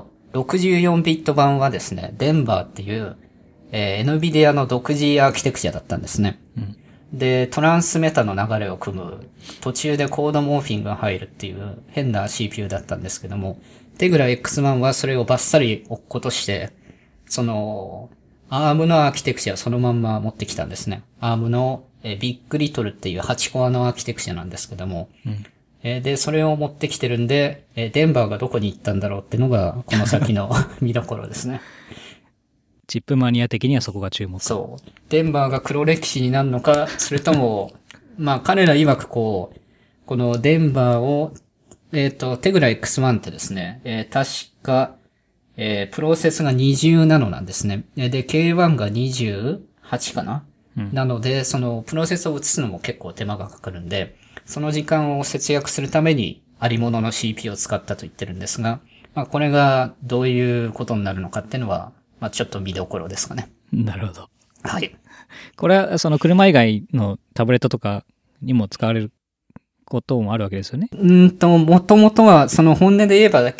64ビット版はですね、デンバーっていう、NVIDIA の独自アーキテクチャだったんですね。 うん。 で、トランスメタの流れを組む、途中でコードモーフィンが入るっていう変な CPU だったんですけども、テグラ X1 はそれをバッサリ落っことして、その、ARM のアーキテクチャをそのまんま持ってきたんですね。ARM のビッグリトルっていう8コアのアーキテクチャなんですけども、 うん。 で、それを持ってきてるんで、デンバーがどこに行ったんだろうってのが、この先の見どころですね。 チップマニア的にはそこが注目。 そう。デンバーが黒歴史になるのか、それとも、まあ彼ら曰くこのデンバーを、テグラ X1 ってですね、確か、プロセスが20ナノなんですね。で、K1 が28かな、 うん、 なので、そのプロセスを移すのも結構手間がかかるんで、その時間を節約するためにありものの CPU を使ったと言ってるんですが、まあこれがどういうことになるのかっていうのは、まあちょっと見どころですかね。 なるほど。 はい。 これはその車以外のタブレットとかにも使われることもあるわけですよね。 もともとは、その本音で言えば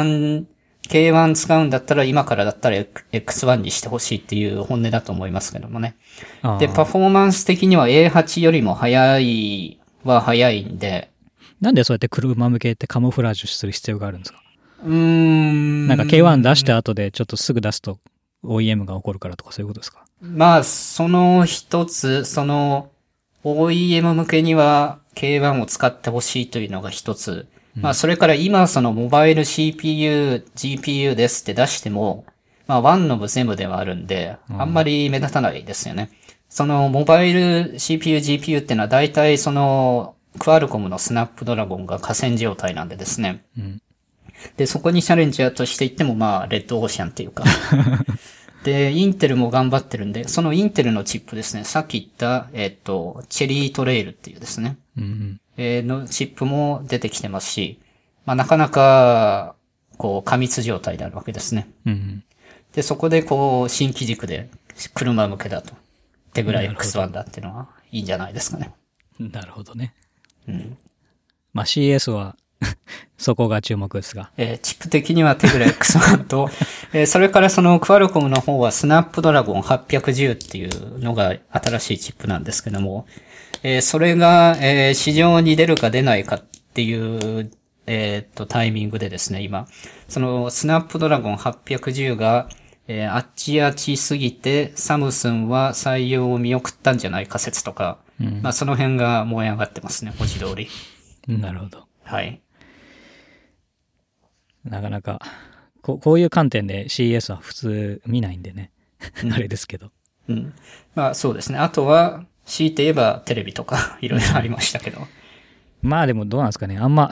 K1 使うんだったら今からだったら X1 にしてほしいっていう本音だと思いますけどもね。で、パフォーマンス的には A8 よりも早いんで。 なんでそうやって車向けってカモフラージュする必要があるんですか？なんか K1 出した後でちょっとすぐ出すと OEM が起こるからとかそういうことですか？ まあ、その一つ、OEM 向けには K1 を使ってほしいというのが一つ。まあ、それから今そのモバイル CPU、GPU ですって出しても、まあ、ワンノブ全部ではあるんで、あんまり目立たないですよね。そのモバイル CPU、GPU っていうのは大体クアルコムのスナップドラゴンが河川状態なんでですね。 うん、 で、そこにチャレンジャーとしていってもまあ、レッドオーシャンっていうか。で、インテルも頑張ってるんで、そのインテルのチップですね、さっき言った、チェリートレイルっていうですね。のチップも出てきてますし、まあなかなか、過密状態であるわけですね。で、そこで新機軸で車向けだと。テグラ X1 だっていうのはいいんじゃないですかね。 なるほどね。まあ CS はそこが注目ですが。 チップ的にはテグラ X1 と、それからクアルコムの方はスナップドラゴン810っていうのが新しいチップなんですけども、それが、市場に出るか出ないかっていう、タイミングでですね、今、スナップドラゴン810が、あっちあっちすぎて、サムスンは採用を見送ったんじゃないか説とか、まあその辺が燃え上がってますね、文字通り。 なるほど。 はい。 なかなか、こういう観点で CS は普通見ないんでね。あれですけど。 まあそうですね。あとは、強いて言えばテレビとかいろいろありましたけど。 まあでもどうなんですかね。あんま、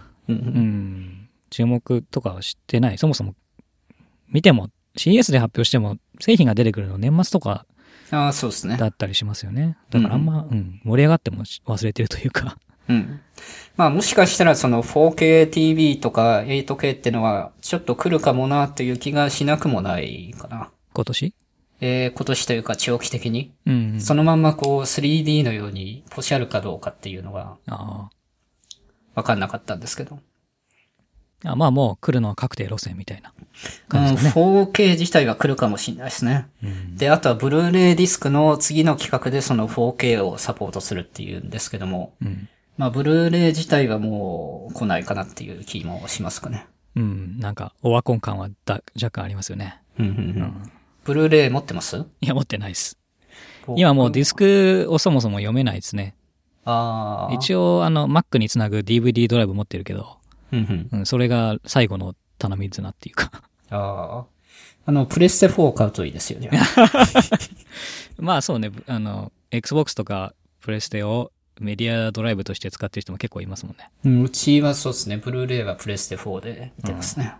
注目とかはしてない。そもそも見ても CS で発表しても製品が出てくるの年末とかそうですね。 だったりしますよね。だからあんま、盛り上がっても忘れてるというか。 まあもしかしたら4K TV とか 8K ってのはちょっと来るかもなという気がしなくもないかな。 今年今年というか長期的に。そのまんま3D のようにポシャるかどうかっていうのが、わかんなかったんですけど。 まあもう来るのは確定路線みたいな感じですね。 4K 自体は来るかもしれないですね。で、あとはブルーレイディスクの次の企画で4K をサポートするっていうんですけども、まあブルーレイ自体はもう来ないかなっていう気もしますかね。 なんかオワコン感は若干ありますよね。 ブルーレイ持ってます？ いや、持ってないです。今もうディスクをそもそも読めないですね。一応Mac につなぐ DVD ドライブ持ってるけど、それが最後の頼み綱っていうかプレステ4を買うといいですよね。 まあそうね、Xbox とかプレステをメディアドライブとして使ってる人も結構いますもんね。 うん、うちはそうですね。ブルーレイはプレステ4で見てますね。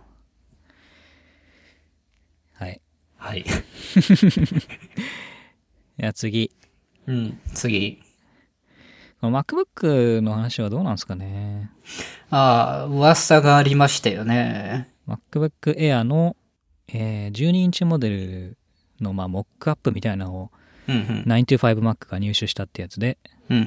はい。 はい。 いや、次。 うん、次。 MacBook の話はどうなんですかね。 噂がありましたよね。 MacBook Air の、12インチモデルの、まあ、モックアップみたいなのを、 うんうん。 925Mac が入手したってやつで、 うんうん。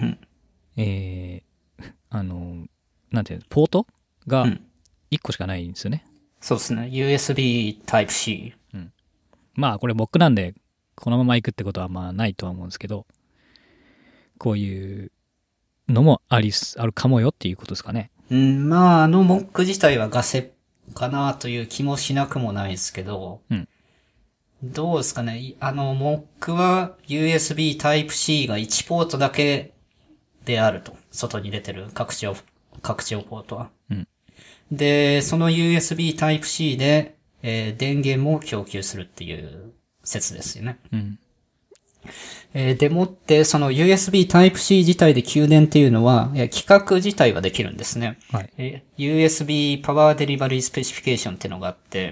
なんていうの、ポートがうん 1個しかないんですよね。 そうですね。USB Type-C。 まあ、これモックなんで、このまま行くってことはまあないとは思うんですけど、こういうのもあるかもよっていうことですかね。 うん、まあ、モック自体はガセかなという気もしなくもないですけど、 うん。 どうですかね。モックは USB Type-C が1ポートだけであると。外に出てる拡張ポートは。 うん。 で、その USB Type-C で、電源も供給するっていう説ですよね。 うん。 でもって、その USB Type-C 自体で給電っていうのは、規格自体はできるんですね。 はい。 USB Power Delivery Specification っていうのがあって、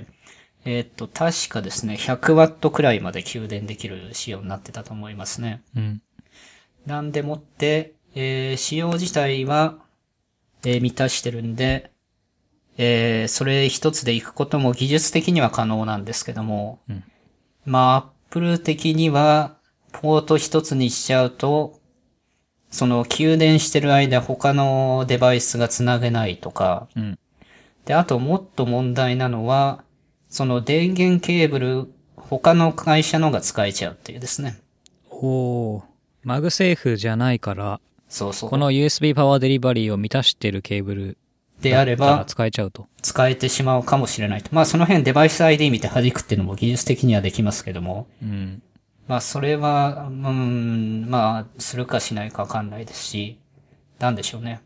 確かですね、100ワットくらいまで給電できる仕様になってたと思いますね。 うん。 なんでもって、仕様自体は、満たしてるんで、それ一つで行くことも技術的には可能なんですけども、 うん。 まあ、Apple 的には、ポート一つにしちゃうと、その給電してる間他のデバイスがつなげないとか、 うん。 で、あともっと問題なのは、その電源ケーブル、他の会社のが使えちゃうっていうですね。 おー。マグセーフじゃないから、 そうそう。 この USB パワーデリバリーを満たしてるケーブルであれば、 使えちゃうと。 使えてしまうかもしれないと。まあその辺デバイス ID 見て弾くっていうのも技術的にはできますけども。 うん。 まあそれは、まあ、するかしないかわかんないですし、なんでしょうね。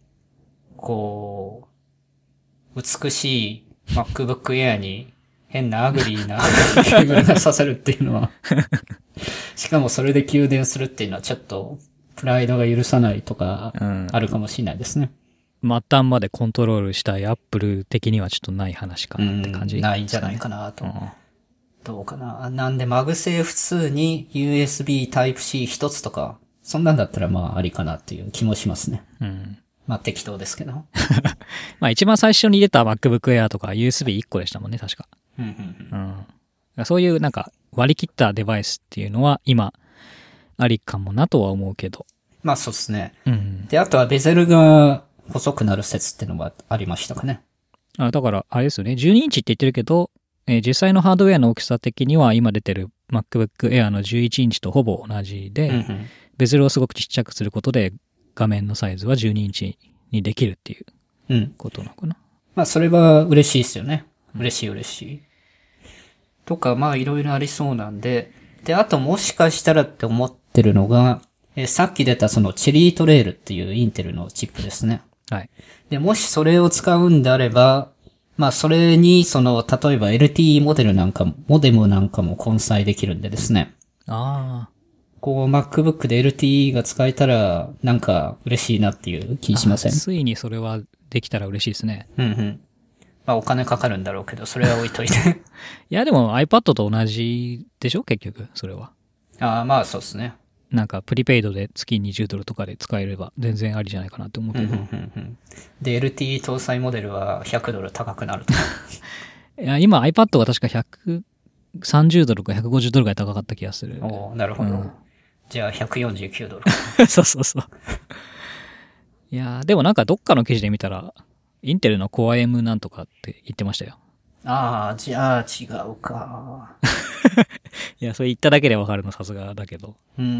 こう、美しい MacBook Air に変なアグリーなケーブルが刺さるっていうのは、しかもそれで給電するっていうのはちょっと、プライドが許さないとか、あるかもしれないですね。 末端までコントロールしたいアップル的にはちょっとない話かなって感じ、 ないんじゃないかなと。どうかな。なんで、マグセーフ2に USB Type-C 一つとか、そんなんだったらまあありかなっていう気もしますね。 うん。 まあ適当ですけど。 まあ一番最初に出た MacBook Air とか USB1 個でしたもんね、確か。そういうなんか割り切ったデバイスっていうのは今ありかもなとは思うけど。 まあそうですね。 うん。 で、あとはベゼルが細くなる説ってのがありましたかね。 だから、あれですよね。12インチって言ってるけど、実際のハードウェアの大きさ的には今出てる MacBook Air の11インチとほぼ同じで、ベゼルをすごくちっちゃくすることで画面のサイズは12インチにできるっていうことなのかな。 まあそれは嬉しいですよね。嬉しい。とか、まあいろいろありそうなんで、で、あともしかしたらって思ってるのが、さっき出たそのチェリートレールっていうインテルのチップですね。 はい。 で、もしそれを使うんであれば、まあそれに例えば LTE モデムなんかも混載できるんでですね。 ああ。 こう MacBook で LTE が使えたらなんか嬉しいなっていう気しません？ ついにそれはできたら嬉しいですね。 まあお金かかるんだろうけど、それは置いといて。 いやでも iPad と同じでしょ結局、それは。 まあそうですね。 なんかプリペイドで月20ドルとかで使えれば全然ありじゃないかなって思うけど。 で、LTE 搭載モデルは100ドル高くなると。 いや、今 iPad は確か130ドルか150ドルぐらい高かった気がする。 なるほど。じゃあ149ドル。 そうそうそう。いやでもなんかどっかの記事で見たら、インテルの Core M なんとかって言ってましたよ。 じゃあ違うか。 いや、それ言っただけでわかるのさすがだけど。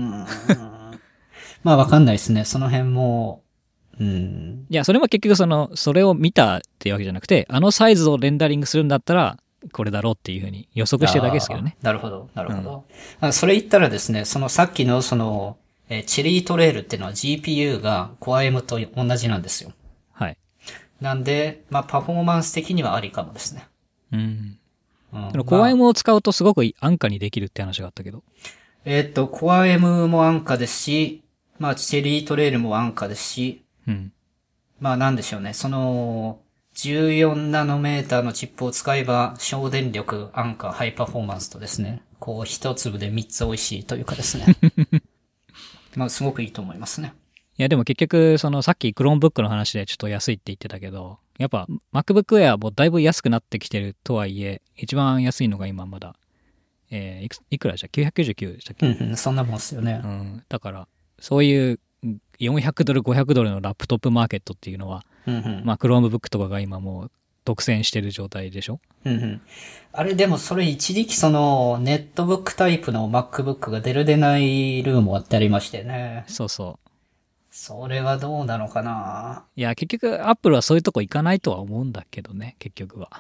まあわかんないですね。その辺も、 いや、それも結局それを見たっていうわけじゃなくて、あのサイズをレンダリングするんだったら、これだろうっていうふうに予測してるだけですけどね。 なるほど。それ言ったらですね、さっきのチェリートレールっていうのは GPU が Core M と同じなんですよ。 はい。 なんで、まあパフォーマンス的にはありかもですね。 Core M を使うとすごく安価にできるって話があったけど。 Core M も安価ですし、まあ、チェリートレイルも安価ですし、 うん。 まあ、なんでしょうね。14ナノメーターのチップを使えば、省電力、安価、ハイパフォーマンスとですね、こう、一粒で3つ美味しいというかですね。まあ、すごくいいと思いますね。 いや、でも結局、さっき Chromebook の話でちょっと安いって言ってたけど、やっぱ MacBook Air もだいぶ安くなってきてるとはいえ、一番安いのが今まだ、いくらでした ?999 でしたっけ？ うん、そんなもんですよね。 うん。だから、そういう400ドル、500ドルのラップトップマーケットっていうのは、まあ Chromebook とかが今もう独占してる状態でしょ？ あれでもそれ一時期ネットブックタイプの MacBook が出ないルームってありましてね。 そうそう。 それはどうなのかな。 いや、結局 Apple はそういうとこ行かないとは思うんだけどね、結局は。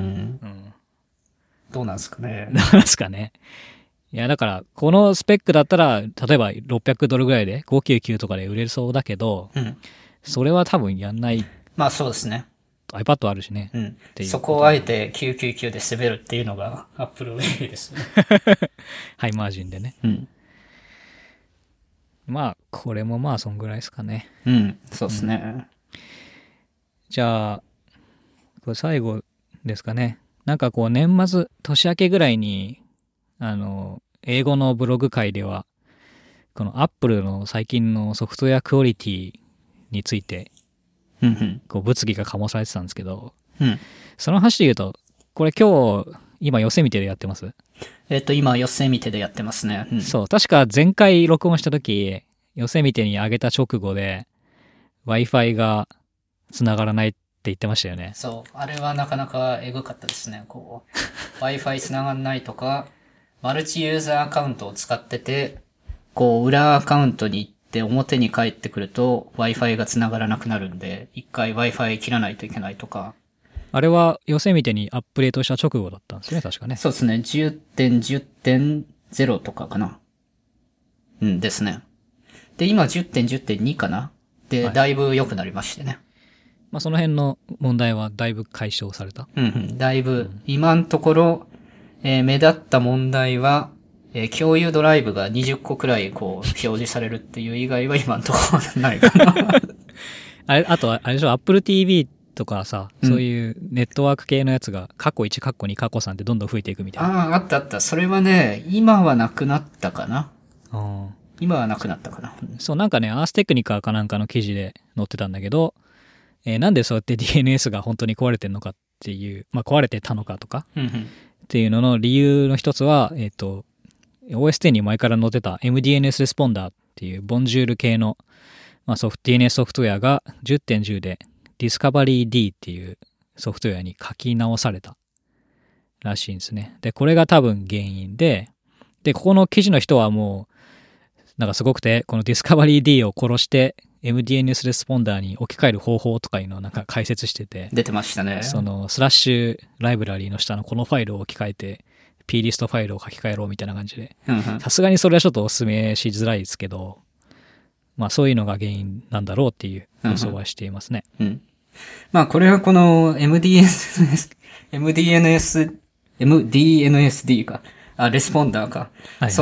どうなんですかね。 どうなんですかね。いや、だから、このスペックだったら、例えば600ドルぐらいで、599とかで売れそうだけど、それは多分やんない。 まあそうですね。 iPad あるしね。 そこをあえて999で滑るっていうのが Apple ウェイですね。 ハイマージンでね。まあ、これもまあ、そんぐらいですかね。 そうですね。 じゃあ、これ最後ですかね。なんかこう、年末、年明けぐらいに、英語のブログ界では、この Apple の最近のソフトウェアクオリティについて、こう物議が醸されてたんですけど、その話で言うと、これ今、ヨセミテでやってます？ 今、ヨセミテでやってますね。 そう、確か前回録音した時、ヨセミテに上げた直後で、Wi-Fi が繋がらないって言ってましたよね。 そう、あれはなかなかエグかったですね。こう、Wi-Fi 繋がんないとか、マルチユーザーアカウントを使ってて、こう、裏アカウントに行って表に帰ってくると Wi-Fi が繋がらなくなるんで、一回 Wi-Fi 切らないといけないとか。 あれはヨセミテにアップデートした直後だったんですね、確かね。 そうですね。10.10.0 とかかな。ですね。で、今 10.10.2 かな。で、だいぶ良くなりましてね。 まあその辺の問題はだいぶ解消された。 だいぶ、今のところ、目立った問題は、共有ドライブが20個くらいこう表示されるっていう以外は今のところないかな。 あと、あれでしょ、Apple TV とかさ、そういうネットワーク系のやつが、カッコ1、カッコ2、カッコ3ってどんどん増えていくみたいな。 あった。それはね、今はなくなったかな。今はなくなったかな。 そう、なんかね、アーステクニカかなんかの記事で載ってたんだけど、なんでそうやって DNS が本当に壊れてんのかっていう、まあ壊れてたのかとか、っていうのの理由の一つは、OS10 に前から載ってた MDNS レスポンダーっていうボンジュール系の、まあ、DNS ソフトウェアが 10.10 で Discovery D っていうソフトウェアに書き直されたらしいんですね。で、これが多分原因で、ここの記事の人はもう、なんかすごくて、この Discovery D を殺して MDNS レスポンダーに置き換える方法とかいうのをなんか解説してて。 出てましたね。 スラッシュライブラリーの下のこのファイルを置き換えて、P リストファイルを書き換えろみたいな感じで。さすがにそれはちょっとお勧めしづらいですけど、まあそういうのが原因なんだろうっていう予想はしていますね。 まあこれはこの MDNSD か。レスポンダーか。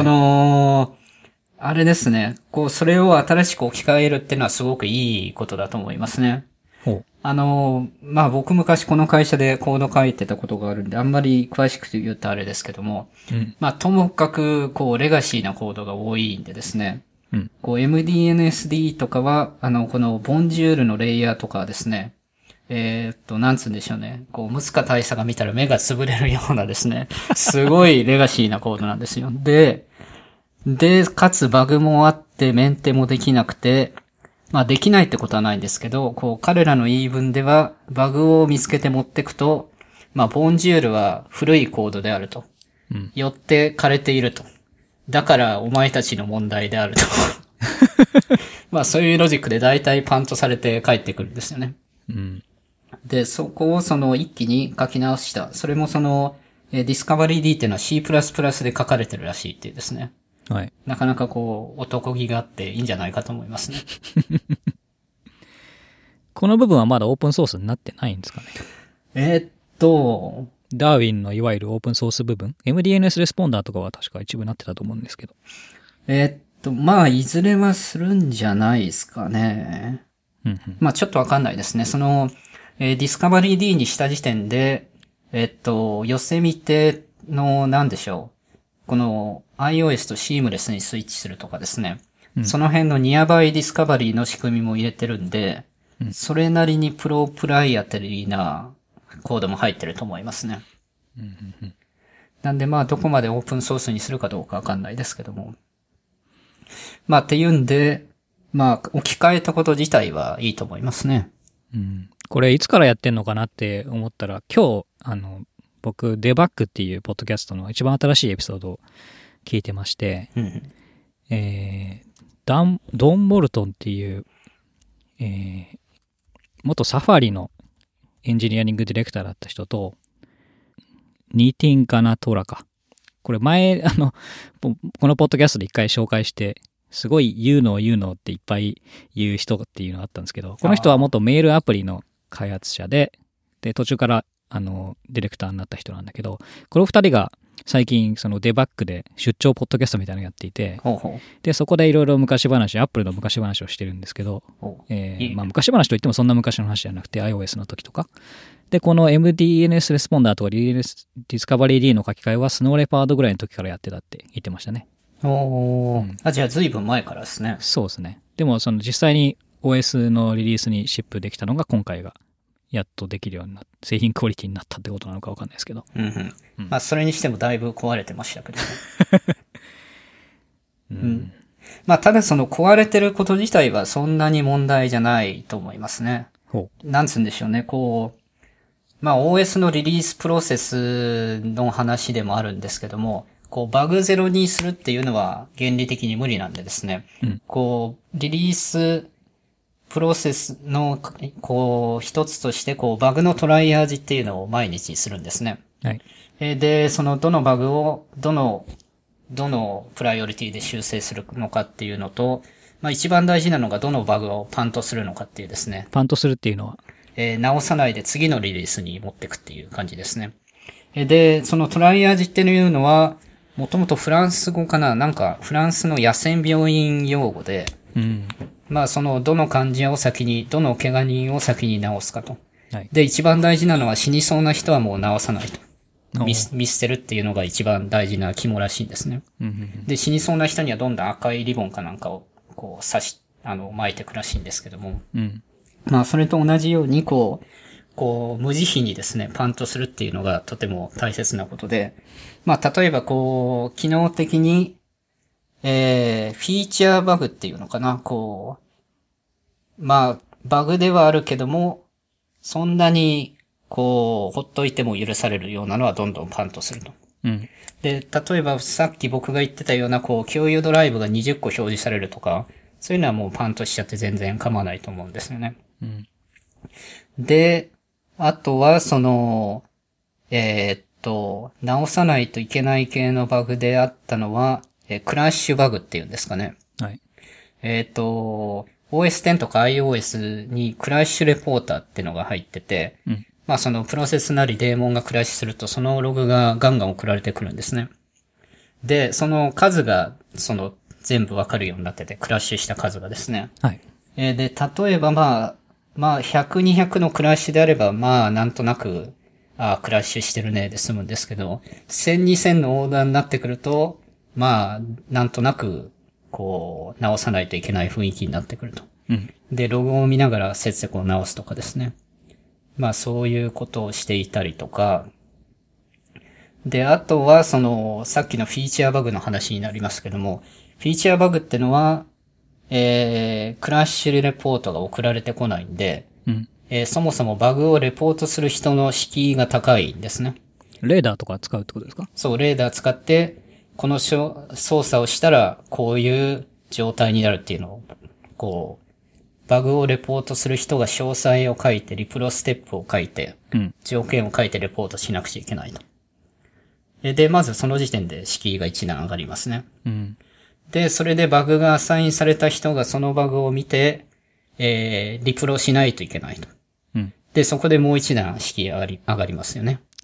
あれですね。こう、それを新しく置き換えるっていうのはすごくいいことだと思いますね。まあ僕昔この会社でコード書いてたことがあるんで、あんまり詳しく言うとあれですけども、まあともかく、こう、レガシーなコードが多いんでですね、こう、MDNSD とかは、このボンジュールのレイヤーとかですね、なんつうんでしょうね。こう、ムツカ大佐が見たら目が潰れるようなですね、すごいレガシーなコードなんですよ。で、かつバグもあってメンテもできなくて、まあできないってことはないんですけど、こう彼らの言い分ではバグを見つけて持ってくと、まあボンジュールは古いコードであると。よって枯れていると。だからお前たちの問題であると。まあそういうロジックで大体パンとされて帰ってくるんですよね。で、そこを一気に書き直した。それもDiscovery D っていうのは C++ で書かれてるらしいっていうですね。 はい。 なかなかこう、男気があっていいんじゃないかと思いますね。 この部分はまだオープンソースになってないんですかね。 ダーウィンのいわゆるオープンソース部分、MDNS レスポンダーとかは確か一部なってたと思うんですけど。 まあ、いずれはするんじゃないですかね。 うんうん、 まあ、ちょっとわかんないですね。ディスカバリー D にした時点で、ヨセミテの、なんでしょう。この iOS とシームレスにスイッチするとかですね。その辺のニアバイディスカバリーの仕組みも入れてるんで、それなりにプロプライアテリーなコードも入ってると思いますね。なんでまあどこまでオープンソースにするかどうかわかんないですけども。まあっていうんで、まあ置き換えたこと自体はいいと思いますね。 これいつからやってんのかなって思ったら、今日、僕、デバッグっていうポッドキャストの一番新しいエピソードを聞いてまして、ドン・ボルトンっていう、元サファリのエンジニアリングディレクターだった人と、ニーティン・ガナトラか。これ前、このポッドキャストで一回紹介して、すごい言うのっていっぱい言う人っていうのがあったんですけど、この人は元メールアプリの開発者で、途中からディレクターになった人なんだけど、この二人が最近そのデバッグで出張ポッドキャストみたいなのやっていて、でそこでいろいろ昔話、アップルの昔話をしてるんですけど、まあ昔話といってもそんな昔の話じゃなくて iOS の時とかで、この MDNS レスポンダーとか DNS ディスカバリー D の書き換えはスノーレパードぐらいの時からやってたって言ってましたね。 じゃあ随分前からですね。 そうですね。でもその実際に OS のリリースにシップできたのが今回がやっとできるようになって、製品クオリティになったってことなのかわかんないですけど。 まあそれにしてもだいぶ壊れてましたけどね。まあただその壊れてること自体はそんなに問題じゃないと思いますね。なんつうんでしょうね。まあ OS のリリースプロセスの話でもあるんですけども、バグゼロにするっていうのは原理的に無理なんでですね。リリースプロセスの、一つとして、バグのトライアージっていうのを毎日するんですね。 はい。 で、どのバグを、どのプライオリティで修正するのかっていうのと、まあ一番大事なのがどのバグをパントするのかっていうですね。 パントするっていうのは直さないで次のリリースに持っていくっていう感じですね。で、そのトライアージっていうのは、もともとフランス語かな、なんかフランスの野戦病院用語で、まあどの患者を先に、どの怪我人を先に治すかと。はい、で、一番大事なのは死にそうな人はもう治さないと。見捨てるっていうのが一番大事な肝らしいんですね。で、死にそうな人にはどんどん赤いリボンかなんかを巻いていくらしいんですけども。まあそれと同じように無慈悲にですね、パントするっていうのがとても大切なことで、まあ、例えば機能的に、フィーチャーバグっていうのかな、まあ、バグではあるけども、そんなに、ほっといても許されるようなのはどんどんパントすると。で、例えばさっき僕が言ってたような、共有ドライブが20個表示されるとか、そういうのはもうパントしちゃって全然構わないと思うんですよね。で、あとは、直さないといけない系のバグであったのは、クラッシュバグっていうんですかね。はい。OS X とか iOS にクラッシュレポーターっていうのが入ってて、まあプロセスなりデーモンがクラッシュすると、そのログがガンガン送られてくるんですね。で、その数が、全部わかるようになってて、クラッシュした数がですね。はい。で、例えばまあ、100、200のクラッシュであれば、まあ、なんとなく、クラッシュしてるね、で済むんですけど、1000、2000のオーダーになってくると、まあ、なんとなく、直さないといけない雰囲気になってくると。で、ログを見ながら接続を直すとかですね。まあ、そういうことをしていたりとか、で、あとは、さっきのフィーチャーバグの話になりますけども、フィーチャーバグってのは、クラッシュレポートが送られてこないんで、そもそもバグをレポートする人の敷居が高いんですね。 レーダーとか使うってことですか？ そう、レーダー使って、この操作をしたら、こういう状態になるっていうのを、バグをレポートする人が詳細を書いて、リプロステップを書いて、条件を書いてレポートしなくちゃいけないと。で、まずその時点で敷居が一段上がりますね。で、それでバグがアサインされた人がそのバグを見て、リプロしないといけないと。で、そこでもう一段敷居上がりますよね。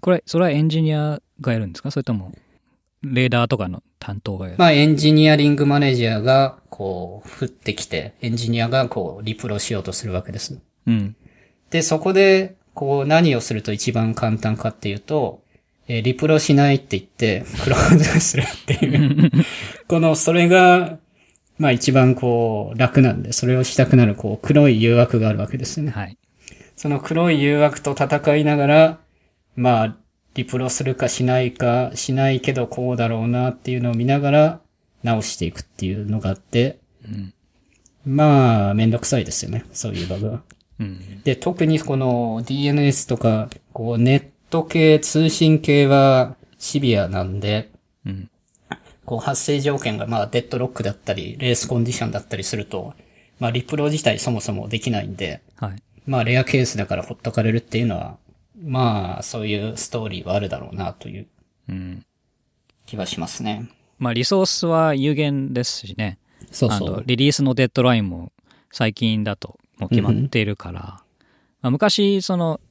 それはエンジニアがやるんですか？それとも、レーダーとかの担当がやる？ まあ、エンジニアリングマネージャーが、こう、降ってきて、エンジニアが、こう、リプロしようとするわけです。 うん。 で、そこで、こう、何をすると一番簡単かっていうと、リプロしないって言って、クローズするっていう。それが、まあ一番こう、楽なんで、それをしたくなる、こう、黒い誘惑があるわけですよね。 はい。 その黒い誘惑と戦いながら、まあ、リプロするかしないか、しないけどこうだろうなっていうのを見ながら直していくっていうのがあって、 うん、 まあ、めんどくさいですよね。そういうバグは。 うん、 で、特にこの DNS とか、こう、ネット系、通信系はシビアなんで、 うん、 こう、発生条件がまあ、デッドロックだったり、レースコンディションだったりすると、まあ、リプロ自体そもそもできないんで、 はい。 まあ、レアケースだからほっとかれるっていうのは、まあ、そういうストーリーはあるだろうなという気はしますね。 まあ、リソースは有限ですしね。 そうそう。 リリースのデッドラインも最近だともう決まっているから、まあ、昔、その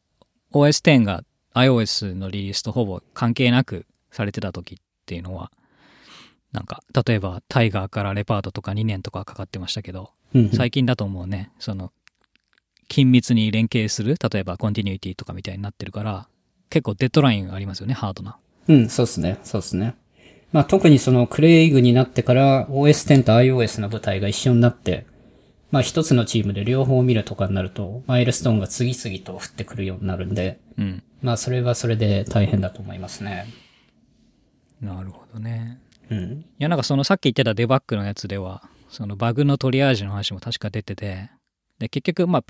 OS10 が iOS のリリースとほぼ関係なくされてた時っていうのは、なんか、例えばタイガーからレパートとか2年とかかかってましたけど、最近だともうね、その、緊密に連携する、例えばコンティニュイティとかみたいになってるから、結構デッドラインありますよね、ハードな。 うん、そうですね。そうですね。まあ特にそのクレイグになってから OS10 と iOS の舞台が一緒になって、まあ一つのチームで両方見るとかになると、マイルストーンが次々と降ってくるようになるんで、 うん。 まあそれはそれで大変だと思いますね。 なるほどね。 うん。 いや、なんかそのさっき言ってたデバッグのやつでは、そのバグのトリアージの話も確か出てて、で、結局、まあ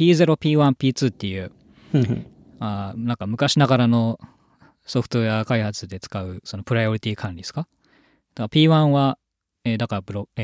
P0、P1、P2 っていう、なんか昔ながらのソフトウェア開発で使うそのプライオリティ管理ですか？だから P1 は、だから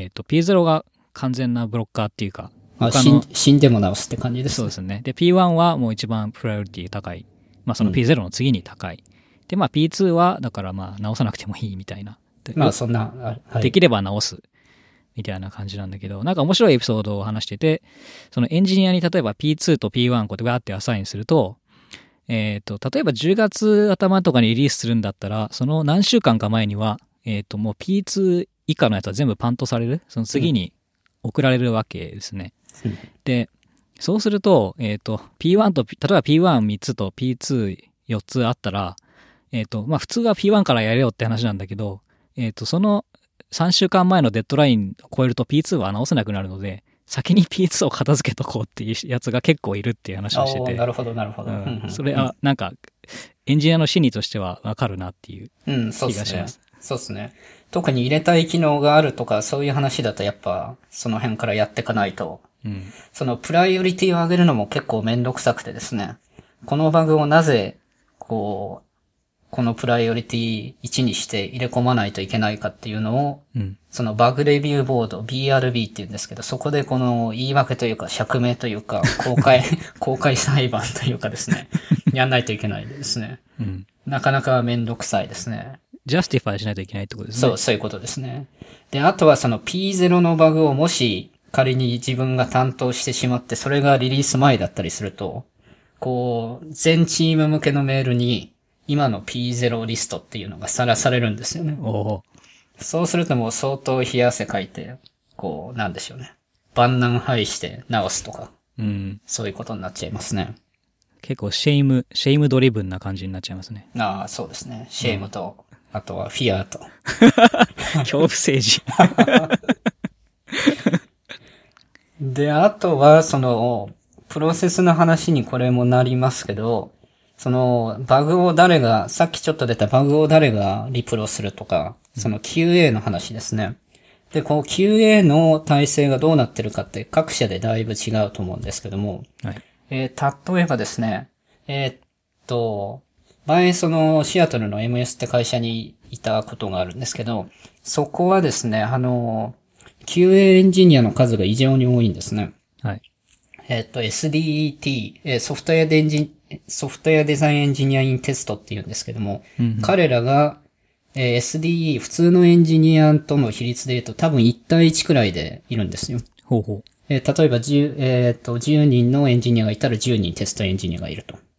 P0 が完全なブロッカーっていうか、 死んでも直すって感じですね。 そうですね。で、P1 はもう一番プライオリティ高い。まあその P0 の次に高い。で、まあ P2 は、だからまあ直さなくてもいいみたいな。 まあそんな、 はい、できれば直す。みたいな感じなんだけど、なんか面白いエピソードを話してて、そのエンジニアに例えば P2 と P1 こうやってバーってアサインすると、例えば10月頭とかにリリースするんだったら、その何週間か前には、もう P2 以下のやつは全部パンとされる、その次に送られるわけですね。で、そうすると、P1 と、例えば P13 つと P24 つあったら、まあ普通は P1 からやれよって話なんだけど、その3週間前のデッドラインを超えると P2 は直せなくなるので、先に P2 を片付けとこうっていうやつが結構いるっていう話をしてて。 なるほど、なるほど。 それは、なんか、エンジニアの心理としてはわかるなっていう気がします。 そうですね。特に入れたい機能があるとか、そういう話だとやっぱ、その辺からやっていかないと、そのプライオリティを上げるのも結構めんどくさくてですね。このバグをなぜ、このプライオリティ1にして入れ込まないといけないかっていうのを、そのバグレビューボード、BRB っていうんですけど、そこでこの言い訳というか、釈明というか、公開裁判というかですね、やんないといけないですね。なかなかめんどくさいですね。 ジャスティファイしないといけないってことですね。 そういうことですね。で、あとはその P0 のバグをもし仮に自分が担当してしまって、それがリリース前だったりすると、全チーム向けのメールに、今の P0 リストっていうのがさらされるんですよね。そうするともう相当冷や汗かいて、なんでしょうね。万難排して直すとか。そういうことになっちゃいますね。 結構シェイムドリブンな感じになっちゃいますね。 ああ、そうですね。シェイムと、あとはフィアと。 恐怖政治。 で、あとは、プロセスの話にこれもなりますけど、さっきちょっと出たバグを誰がリプロするとか、その QA の話ですね。で、QA の体制がどうなってるかって各社でだいぶ違うと思うんですけども、 はい、 例えばですね、前シアトルの MS って会社にいたことがあるんですけど、そこはですね、QA エンジニアの数が異常に多いんですね。 はい。 SDET、ソフトウェアデザインエンジニアインテストって言うんですけども、彼らが、SDE、普通のエンジニアとの比率で言うと多分1対1くらいでいるんですよ。 ほうほう。 例えば10人のエンジニアがいたら10人テストエンジニアがいると。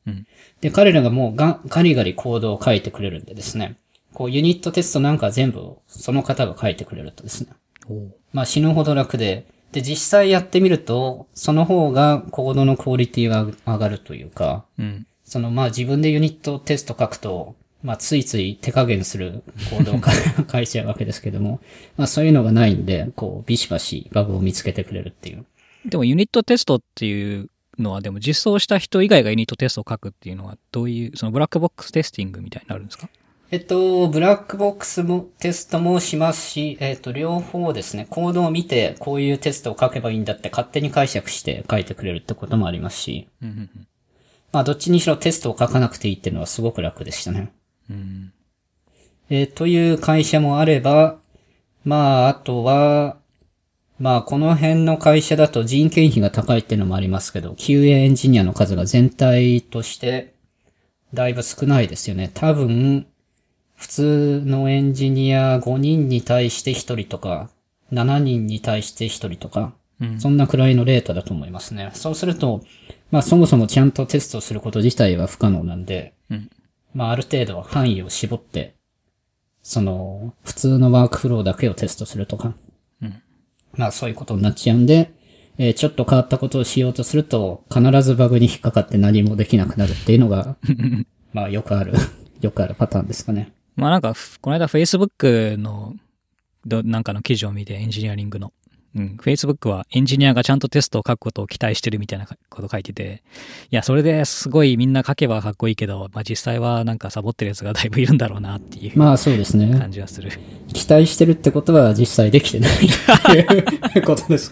うん。 で、彼らがもうガリガリコードを書いてくれるんでですね。こう、ユニットテストなんか全部、その方が書いてくれるとですね。まあ死ぬほど楽で、で、実際やってみると、その方がコードのクオリティが上がるというか、 うん。 まあ自分でユニットテスト書くと、まあついつい手加減するコードを書いちゃうわけですけども、まあそういうのがないんで、こう、ビシバシバグを見つけてくれるっていう。 でもユニットテストっていうのは、でも実装した人以外がユニットテストを書くっていうのは、どういう、そのブラックボックステスティングみたいになるんですか？ ブラックボックスもテストもしますし、両方ですね、コードを見て、こういうテストを書けばいいんだって勝手に解釈して書いてくれるってこともありますし、 うんうんうん、 まあ、どっちにしろテストを書かなくていいっていうのはすごく楽でしたね。 うん、 という会社もあれば、まあ、あとは、まあ、この辺の会社だと人件費が高いっていうのもありますけど、QA エンジニアの数が全体としてだいぶ少ないですよね。多分、普通のエンジニア5人に対して1人とか、7人に対して1人とか、そんなくらいのレートだと思いますね。そうすると、まあそもそもちゃんとテストすること自体は不可能なんで、まあある程度範囲を絞って、普通のワークフローだけをテストするとか、まあそういうことになっちゃうんで、ちょっと変わったことをしようとすると、必ずバグに引っかかって何もできなくなるっていうのが、まあよくあるパターンですかね。 まあなんか、この間 Facebook のなんかの記事を見てエンジニアリングの。Facebook はエンジニアがちゃんとテストを書くことを期待してるみたいなこと書いてて、いや、それですごいみんな書けばかっこいいけど、まあ実際はなんかサボってるやつがだいぶいるんだろうなっていう。 まあそうですね。 感じはする。 期待してるってことは実際できてないっていうことです。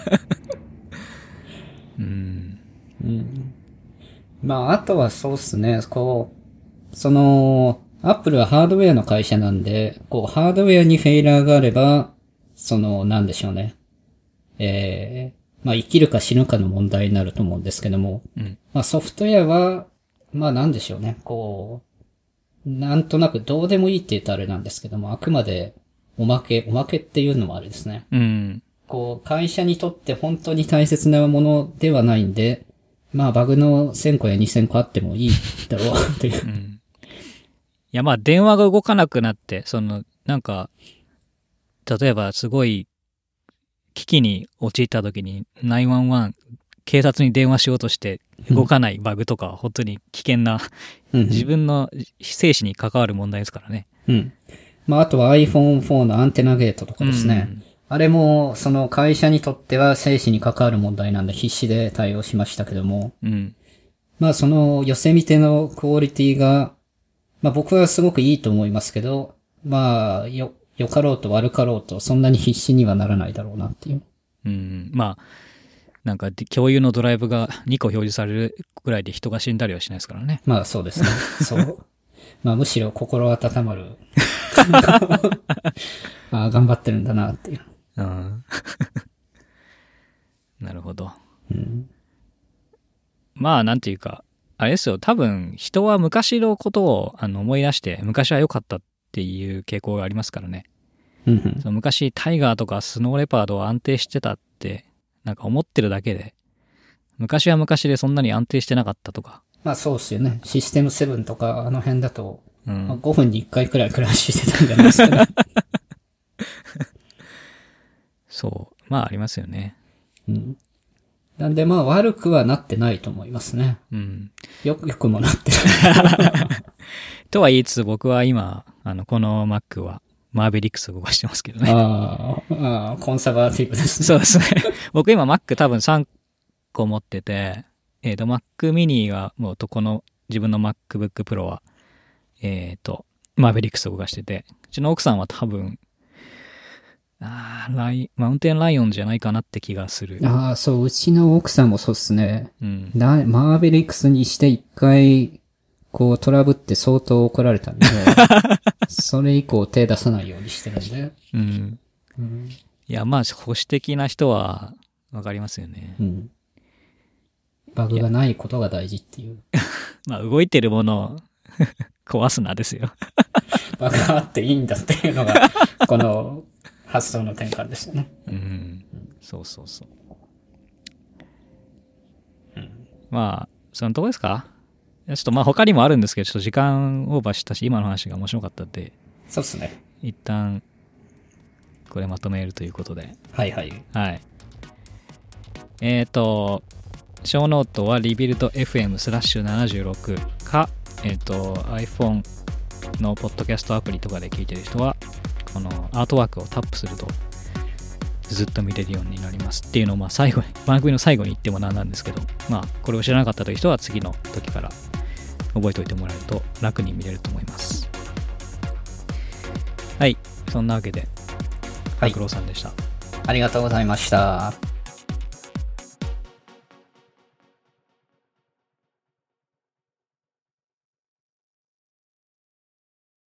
まああとはそうですね、アップルはハードウェアの会社なんで、ハードウェアにフェイラーがあれば、なんでしょうね。まあ、生きるか死ぬかの問題になると思うんですけども、まあ、ソフトウェアは、まあ、なんでしょうね。なんとなくどうでもいいって言うとあれなんですけども、あくまでおまけっていうのもあれですね。会社にとって本当に大切なものではないんで、まあ、バグの1000個や2000個あってもいいだろうっていう。 いや、まあ、電話が動かなくなって、なんか、例えばすごい危機に陥った時に911、警察に電話しようとして動かないバグとかは本当に危険な、自分の生死に関わる問題ですからね。 まあ、あとは iPhone4 のアンテナゲートとかですね。あれも、会社にとっては生死に関わる問題なんで必死で対応しましたけども。まあ、ヨセミテのクオリティが、まあ僕はすごくいいと思いますけど、まあ、良かろうと悪かろうと、そんなに必死にはならないだろうなっていう。 まあ、なんか共有のドライブが2個表示されるぐらいで人が死んだりはしないですからね。 まあそうですね。そう。まあむしろ心温まる。まあ頑張ってるんだなっていう。 なるほど。まあなんていうか、あれですよ、多分人は昔のことを思い出して昔は良かったっていう傾向がありますからね。その昔タイガーとかスノーレパードは安定してたってなんか思ってるだけで、昔は昔でそんなに安定してなかったとか。 まあそうですよね。システム7とかあの辺だと、まあ、5分に1回くらいクラッシュしてたんじゃないですかね。 そう。まあありますよね。 なんでまあ悪くはなってないと思いますね。よくもなってる。 とは言いつつ僕は今、この Mac はマーベリックスを動かしてますけどね。 コンサバーティブですね。 そうですね。僕今 Mac 多分3個持ってて、Mac mini はもうこの自分の MacBook Pro は、マーベリックスを動かしてて、うちの奥さんは多分、マウンテンライオンじゃないかなって気がする。 そう、うちの奥さんもそうっすね。マーベリックスにして一回、トラブって相当怒られたんで、それ以降手出さないようにしてるんで。 いや、まあ、保守的な人はわかりますよね。 バグがないことが大事っていう。 まあ、動いてるものを壊すなですよ。 バグがあっていいんだっていうのが、この発想の転換ですよね。 そうそうそう。まあ、そのとこですか？ ちょっとまあ他にもあるんですけど、ちょっと時間オーバーしたし、今の話が面白かったんで、 そうっすね。 一旦、これまとめるということで。 はいはい。 はい。小ノートはリビルド FM/76 か、iPhone のポッドキャストアプリとかで聞いてる人は、このアートワークをタップすると、ずっと見れるようになりますっていうのを、まあ最後に、番組の最後に言ってもなんなんですけど、まあこれを知らなかったという人は次の時から覚えておいてもらえると楽に見れると思います。はい。そんなわけで、 はい。 白郎さんでした。 ありがとうございました。